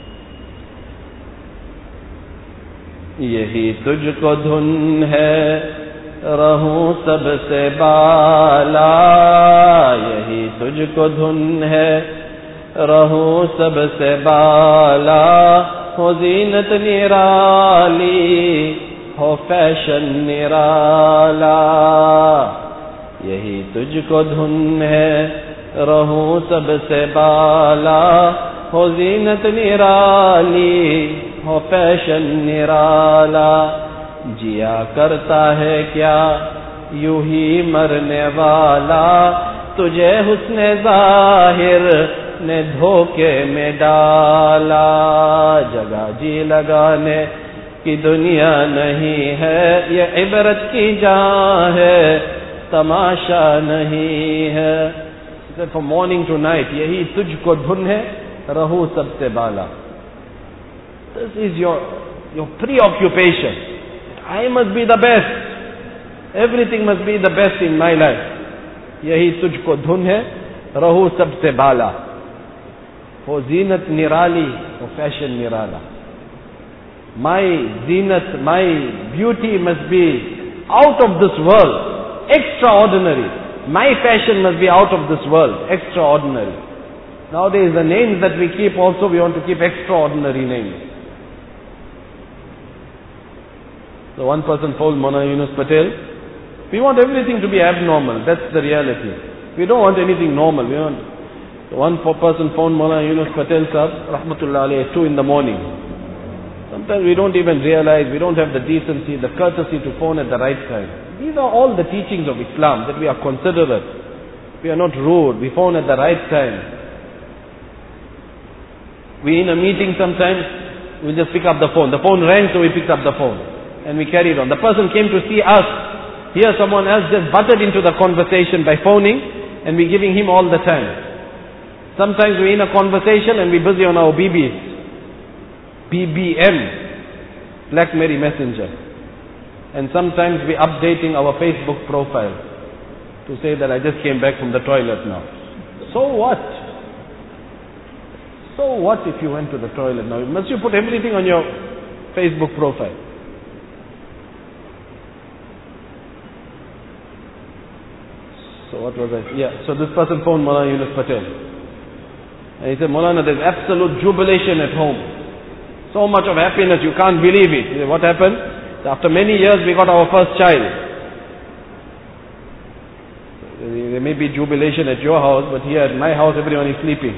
यही तुझको धुन है रहूं सबसे बाला, यही तुझको धुन है रहूं सबसे बाला, हो जीनत निराली हो फैशन निराला, यही तुझको धुन है रहूं सबसे बाला, हो जीनत निराली हो फैशन निराला, जिया करता है क्या यूं ही मरने वाला, तुझे हुस्न ज़ाहिर ने धोखे में डाला, जगह जी लगाने की दुनिया नहीं है, ये इबरत की जहाँ है तमाशा नहीं है. From morning to night, यही तुझको धुन है रहूं सबसे बाला. This is your preoccupation. I must be the best. Everything must be the best in my life. यही तुझको धुन है रहूं सबसे बाला, हो जीनत निराली हो फैशन निराला. My zinat, my beauty must be out of this world, extraordinary. My fashion must be out of this world, extraordinary. Nowadays the names that we keep also, we want to keep extraordinary names. So one person phoned Maulana Yunus Patel. We want everything to be abnormal. That's the reality. We don't want anything normal. We want. So one person phoned Maulana Yunus Patel Sahab, Rahmatullah alayhi, 2 in the morning. Sometimes we don't even realize, we don't have the decency, the courtesy to phone at the right time. These are all the teachings of Islam, that we are considerate. We are not rude. We phone at the right time. We in a meeting sometimes, we just pick up the phone. The phone rang, so we picked up the phone. And we carried on. The person came to see us. Here someone else just butted into the conversation by phoning, and we're giving him all the time. Sometimes we're in a conversation and we're busy on our BBM, Blackberry Messenger. And sometimes we're updating our Facebook profile to say that I just came back from the toilet now. So what? So what if you went to the toilet now? Must you put everything on your Facebook profile? So what was I? Yeah, so this person phoned Maulana Yunus Patel. And he said, Maulana, there's absolute jubilation at home. So much of happiness, you can't believe it. He said, what happened? After many years, we got our first child. There may be jubilation at your house, but here at my house, everyone is sleeping.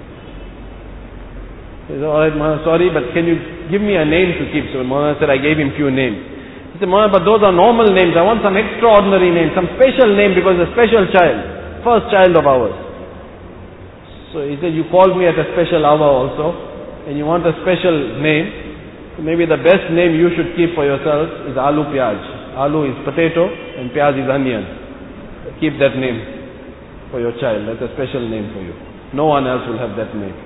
He said, alright, Maulana, sorry, but can you give me a name to keep? So Maulana said, I gave him few names. He said, Maulana, but those are normal names. I want some extraordinary name, some special name, because a special child, first child of ours. So he said, you called me at a special hour also, and you want a special name. So maybe the best name you should keep for yourself is Alu Pyaj. Alu is potato, and Pyaj is onion. Keep that name for your child. That's a special name for you. No one else will have that name.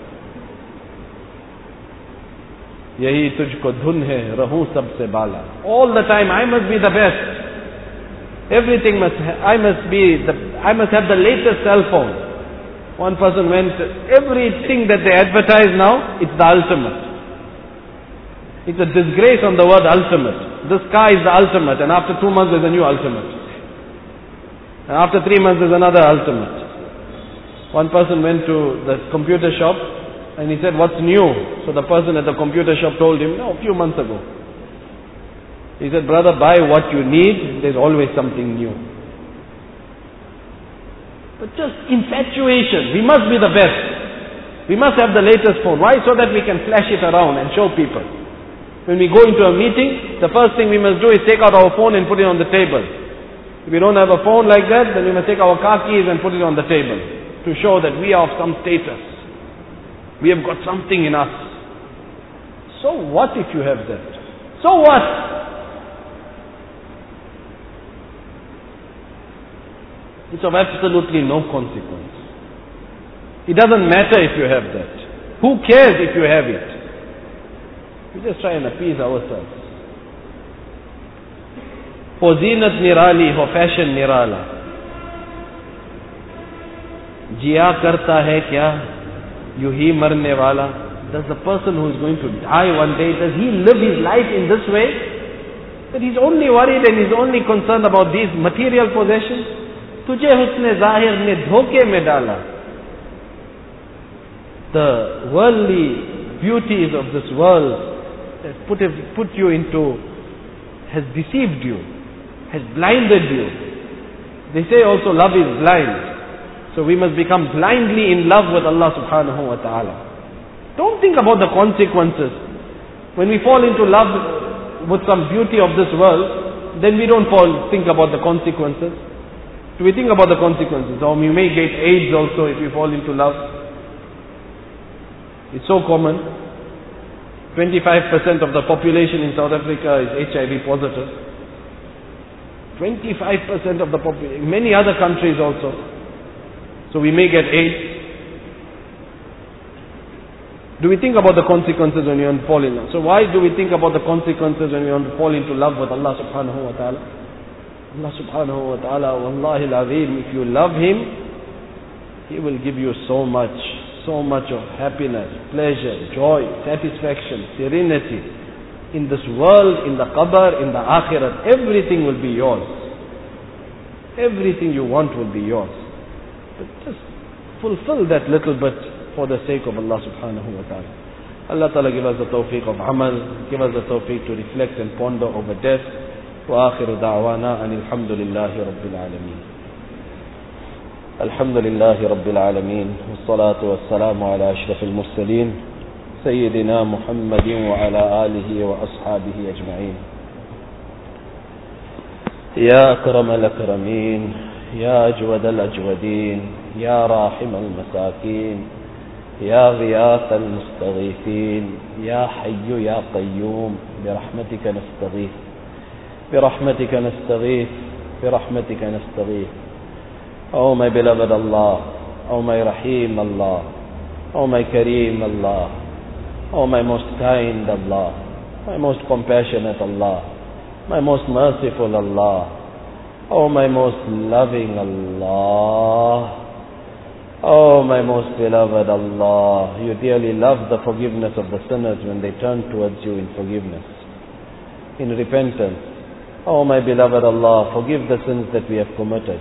यही तुझको धुन है रहूं सबसे बाला. All the time I must be the best. Everything I must have the latest cell phone. One person went, everything that they advertise now, it's the ultimate. It's a disgrace on the word ultimate. This car is the ultimate, and after 2 months there's a new ultimate. And after 3 months there's another ultimate. One person went to the computer shop, and he said, what's new? So the person at the computer shop told him, no, a few months ago. He said, brother, buy what you need, there's always something new. But just infatuation, we must be the best. We must have the latest phone. Why? So that we can flash it around and show people. When we go into a meeting, the first thing we must do is take out our phone and put it on the table. If we don't have a phone like that, then we must take our car keys and put it on the table to show that we are of some status. We have got something in us. So what if you have that? So what? It's of absolutely no consequence. It doesn't matter if you have that. Who cares if you have it? We just try and appease ourselves. For zinat nirali, for fashion nirala. Jiya karta hai kya? Yu hi marne wala. Does the person who is going to die one day, does he live his life in this way? That he's only worried and he's only concerned about these material possessions? Tujhe husne zahir ne dhoke mein dala. The worldly beauties of this world has put you into, has deceived you, has blinded you. They say also love is blind. So we must become blindly in love with Allah subhanahu wa ta'ala. Don't think about the consequences. When we fall into love with some beauty of this world, then we don't think about the consequences. Do we think about the consequences? Or we may get AIDS also if we fall into love. It's so common. 25% of the population in South Africa is HIV positive. 25% of the population. Many other countries also. So we may get AIDS. Do we think about the consequences when we want to fall in love? So why do we think about the consequences when we want to fall into love with Allah subhanahu wa ta'ala? Allah subhanahu wa ta'ala, wallahi al-azim, if you love Him, He will give you so much of happiness, pleasure, joy, satisfaction, serenity. In this world, in the qabr, in the akhirat, everything will be yours. Everything you want will be yours. But just fulfill that little bit for the sake of Allah subhanahu wa ta'ala. Allah ta'ala give us the tawfiq of amal, give us the tawfiq to reflect and ponder over death. Wa akhiru da'wana anil hamdulillahi rabbil alameen. Alhamdulillahi rabbil alameen. Wassalatu wassalamu ala ashrafil mursaleen. Sayyidina Muhammadin wa ala alihi wa ashabihi ajma'in. Ya akram al-akrameen. Ya ajwad al-ajwadeen. Ya rahim al-masakeen. يا غياث المستغيثين يا حي يا قيوم برحمتك نستغيث برحمتك نستغيث برحمتك نستغيث. Oh my beloved Allah, oh my Rahim Allah, oh my Kareem Allah, oh my most kind Allah, my most compassionate Allah, my most merciful Allah, oh my most loving Allah. Oh my most beloved Allah, you dearly love the forgiveness of the sinners when they turn towards you in forgiveness, in repentance. Oh my beloved Allah, forgive the sins that we have committed.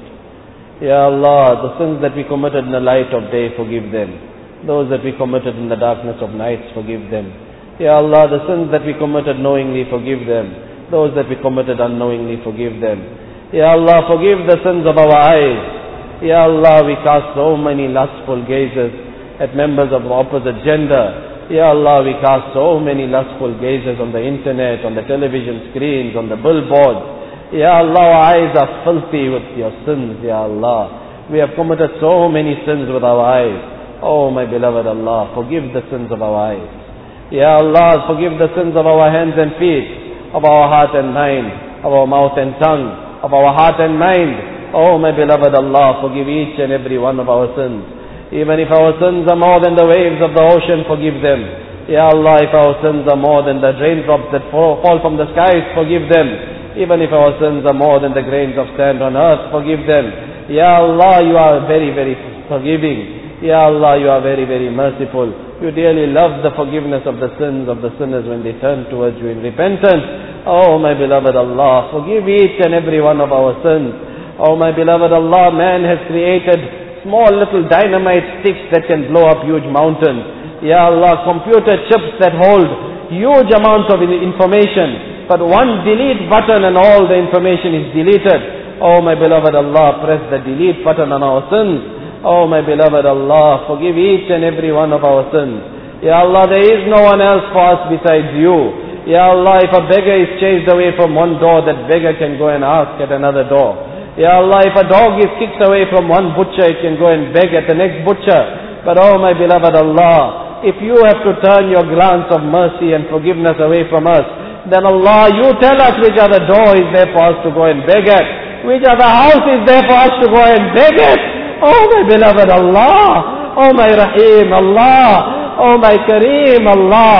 Ya Allah, the sins that we committed in the light of day, forgive them. Those that we committed in the darkness of nights, forgive them. Ya Allah, the sins that we committed knowingly, forgive them. Those that we committed unknowingly, forgive them. Ya Allah, forgive the sins of our eyes. Ya Allah, we cast so many lustful gazes at members of the opposite gender. Ya Allah, we cast so many lustful gazes on the internet, on the television screens, on the billboards. Ya Allah, our eyes are filthy with your sins, Ya Allah. We have committed so many sins with our eyes. Oh my beloved Allah, forgive the sins of our eyes. Ya Allah, forgive the sins of our hands and feet, of our heart and mind, of our mouth and tongue, of our heart and mind. Oh my beloved Allah, forgive each and every one of our sins. Even if our sins are more than the waves of the ocean, forgive them. Ya Allah, if our sins are more than the raindrops that fall from the skies, forgive them. Even if our sins are more than the grains of sand on earth, forgive them. Ya Allah, you are very, very forgiving. Ya Allah, you are very, very merciful. You dearly love the forgiveness of the sins of the sinners when they turn towards you in repentance. Oh my beloved Allah, forgive each and every one of our sins. Oh my beloved Allah, man has created small little dynamite sticks that can blow up huge mountains. Ya Allah, computer chips that hold huge amounts of information, but one delete button and all the information is deleted. Oh my beloved Allah, press the delete button on our sins. Oh my beloved Allah, forgive each and every one of our sins. Ya Allah, there is no one else for us besides you. Ya Allah, if a beggar is chased away from one door, that beggar can go and ask at another door. Ya Allah, if a dog is kicked away from one butcher, it can go and beg at the next butcher. But oh my beloved Allah, if you have to turn your glance of mercy and forgiveness away from us, then Allah, you tell us which other door is there for us to go and beg at. Which other house is there for us to go and beg at? Oh my beloved Allah, oh my Rahim Allah, oh my Kareem Allah,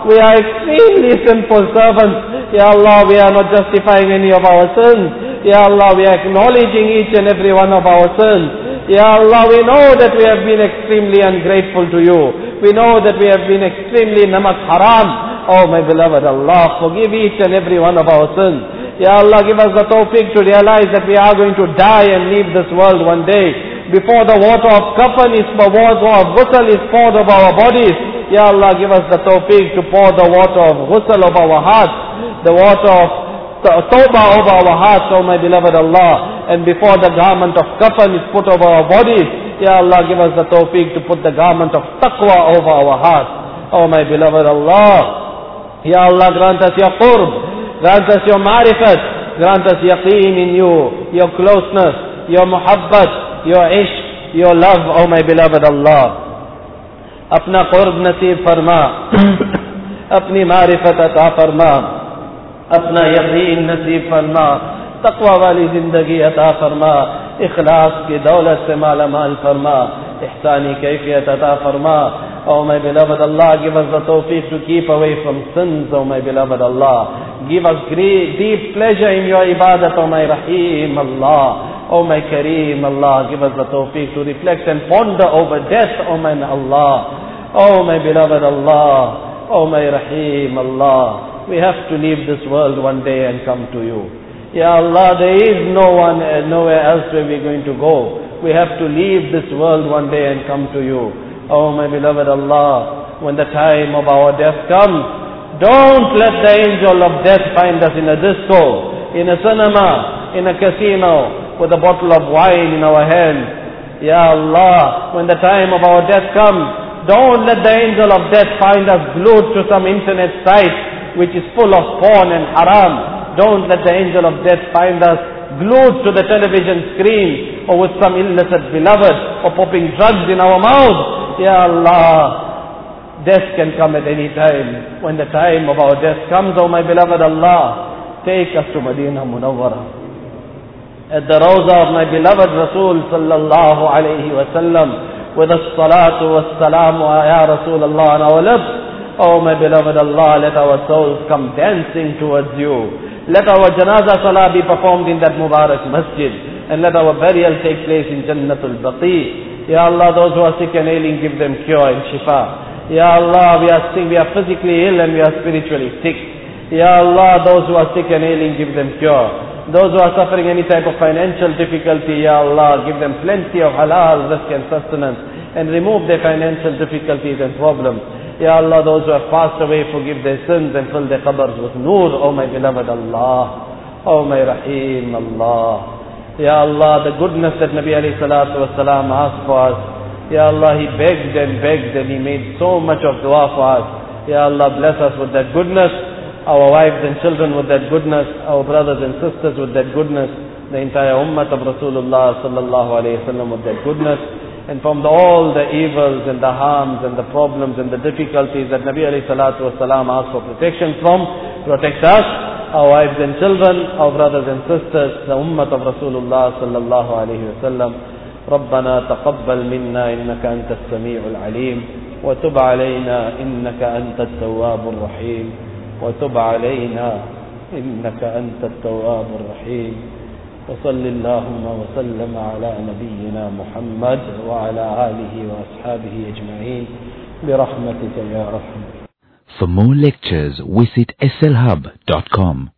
we are extremely sinful servants. Ya Allah, we are not justifying any of our sins. Ya Allah, we are acknowledging each and every one of our sins. Ya Allah, we know that we have been extremely ungrateful to you. We know that we have been extremely namak haram. Oh my beloved Allah, forgive each and every one of our sins. Ya Allah, give us the tawfiq to realize that we are going to die and leave this world one day. Before the water of kafan is the water of ghusl is poured over our bodies. Ya Allah, give us the tawfiq to pour the water of ghusl over our hearts, the water of tawbah over our hearts, oh my beloved Allah. And before the garment of kafan is put over our bodies, Ya Allah, give us the tawfiq to put the garment of taqwa over our hearts, oh my beloved Allah. Ya Allah, grant us your qurb. Grant us your ma'rifat, grant us yaqeen in you, your closeness, your muhabbat, your ishq, your love, oh my beloved Allah. Apna qurb naseeb farma, apni ma'rifat ata farma, apna yaqeen naseeb farma, taqwa wali zindagi ata farma, ikhlas ki dawlat se mala mal farma, ihsani kayfiyat ata farma. Oh my beloved Allah, give us the tawfiq to keep away from sins, oh my beloved Allah. Give us great, deep pleasure in your ibadat, oh my Rahim Allah. Oh my Kareem Allah, give us the tawfiq to reflect and ponder over death, oh my Allah. Oh my beloved Allah. Oh my Rahim Allah. We have to leave this world one day and come to you. Ya Allah, there is no one, nowhere else where we are going to go. We have to leave this world one day and come to you. Oh my beloved Allah, when the time of our death comes, don't let the angel of death find us in a disco, in a cinema, in a casino, with a bottle of wine in our hand. Ya Allah, when the time of our death comes, don't let the angel of death find us glued to some internet site which is full of porn and haram. Don't let the angel of death find us glued to the television screen or with some illicit beloved or popping drugs in our mouths. Ya Allah, death can come at any time. When the time of our death comes, oh my beloved Allah, take us to Medina Munawwara. At the Rawza of my beloved Rasul sallallahu alayhi wa sallam, with a salatu wa salamu ya Rasulullah on our lips. Oh my beloved Allah, let our souls come dancing towards you. Let our janaza salah be performed in that Mubarak masjid. And let our burial take place in Jannatul Baqi. Ya Allah, those who are sick and ailing, give them cure and shifa. Ya Allah, we are sick, we are physically ill and we are spiritually sick. Ya Allah, those who are sick and ailing, give them cure. Those who are suffering any type of financial difficulty, Ya Allah, give them plenty of halal rizq and sustenance and remove their financial difficulties and problems. Ya Allah, those who have passed away, forgive their sins and fill their qabrs with noor, oh my beloved Allah. Oh my Rahim Allah. Ya Allah, the goodness that Nabi alayhi salatu wasalam asked for us. Ya Allah, he begged and begged and he made so much of dua for us. Ya Allah, bless us with that goodness, our wives and children with that goodness, our brothers and sisters with that goodness, the entire ummah of Rasulullah sallallahu alayhi wasallam with that goodness. And from all the evils and the harms and the problems and the difficulties that Nabi alayhi salatu wasalam asked for protection from, protect us, our wives and children, our brothers and sisters, the ummah of Rasulullah sallallahu alayhi wa sallam. ربنا تقبل منا إنك أنت السميع العليم وتب علينا إنك أنت التواب الرحيم وتب علينا إنك أنت التواب الرحيم وصل اللهم وسلم على نبينا محمد وعلى آله وأصحابه أجمعين برحمتك يا أرحم. For more lectures, visit slhub.com.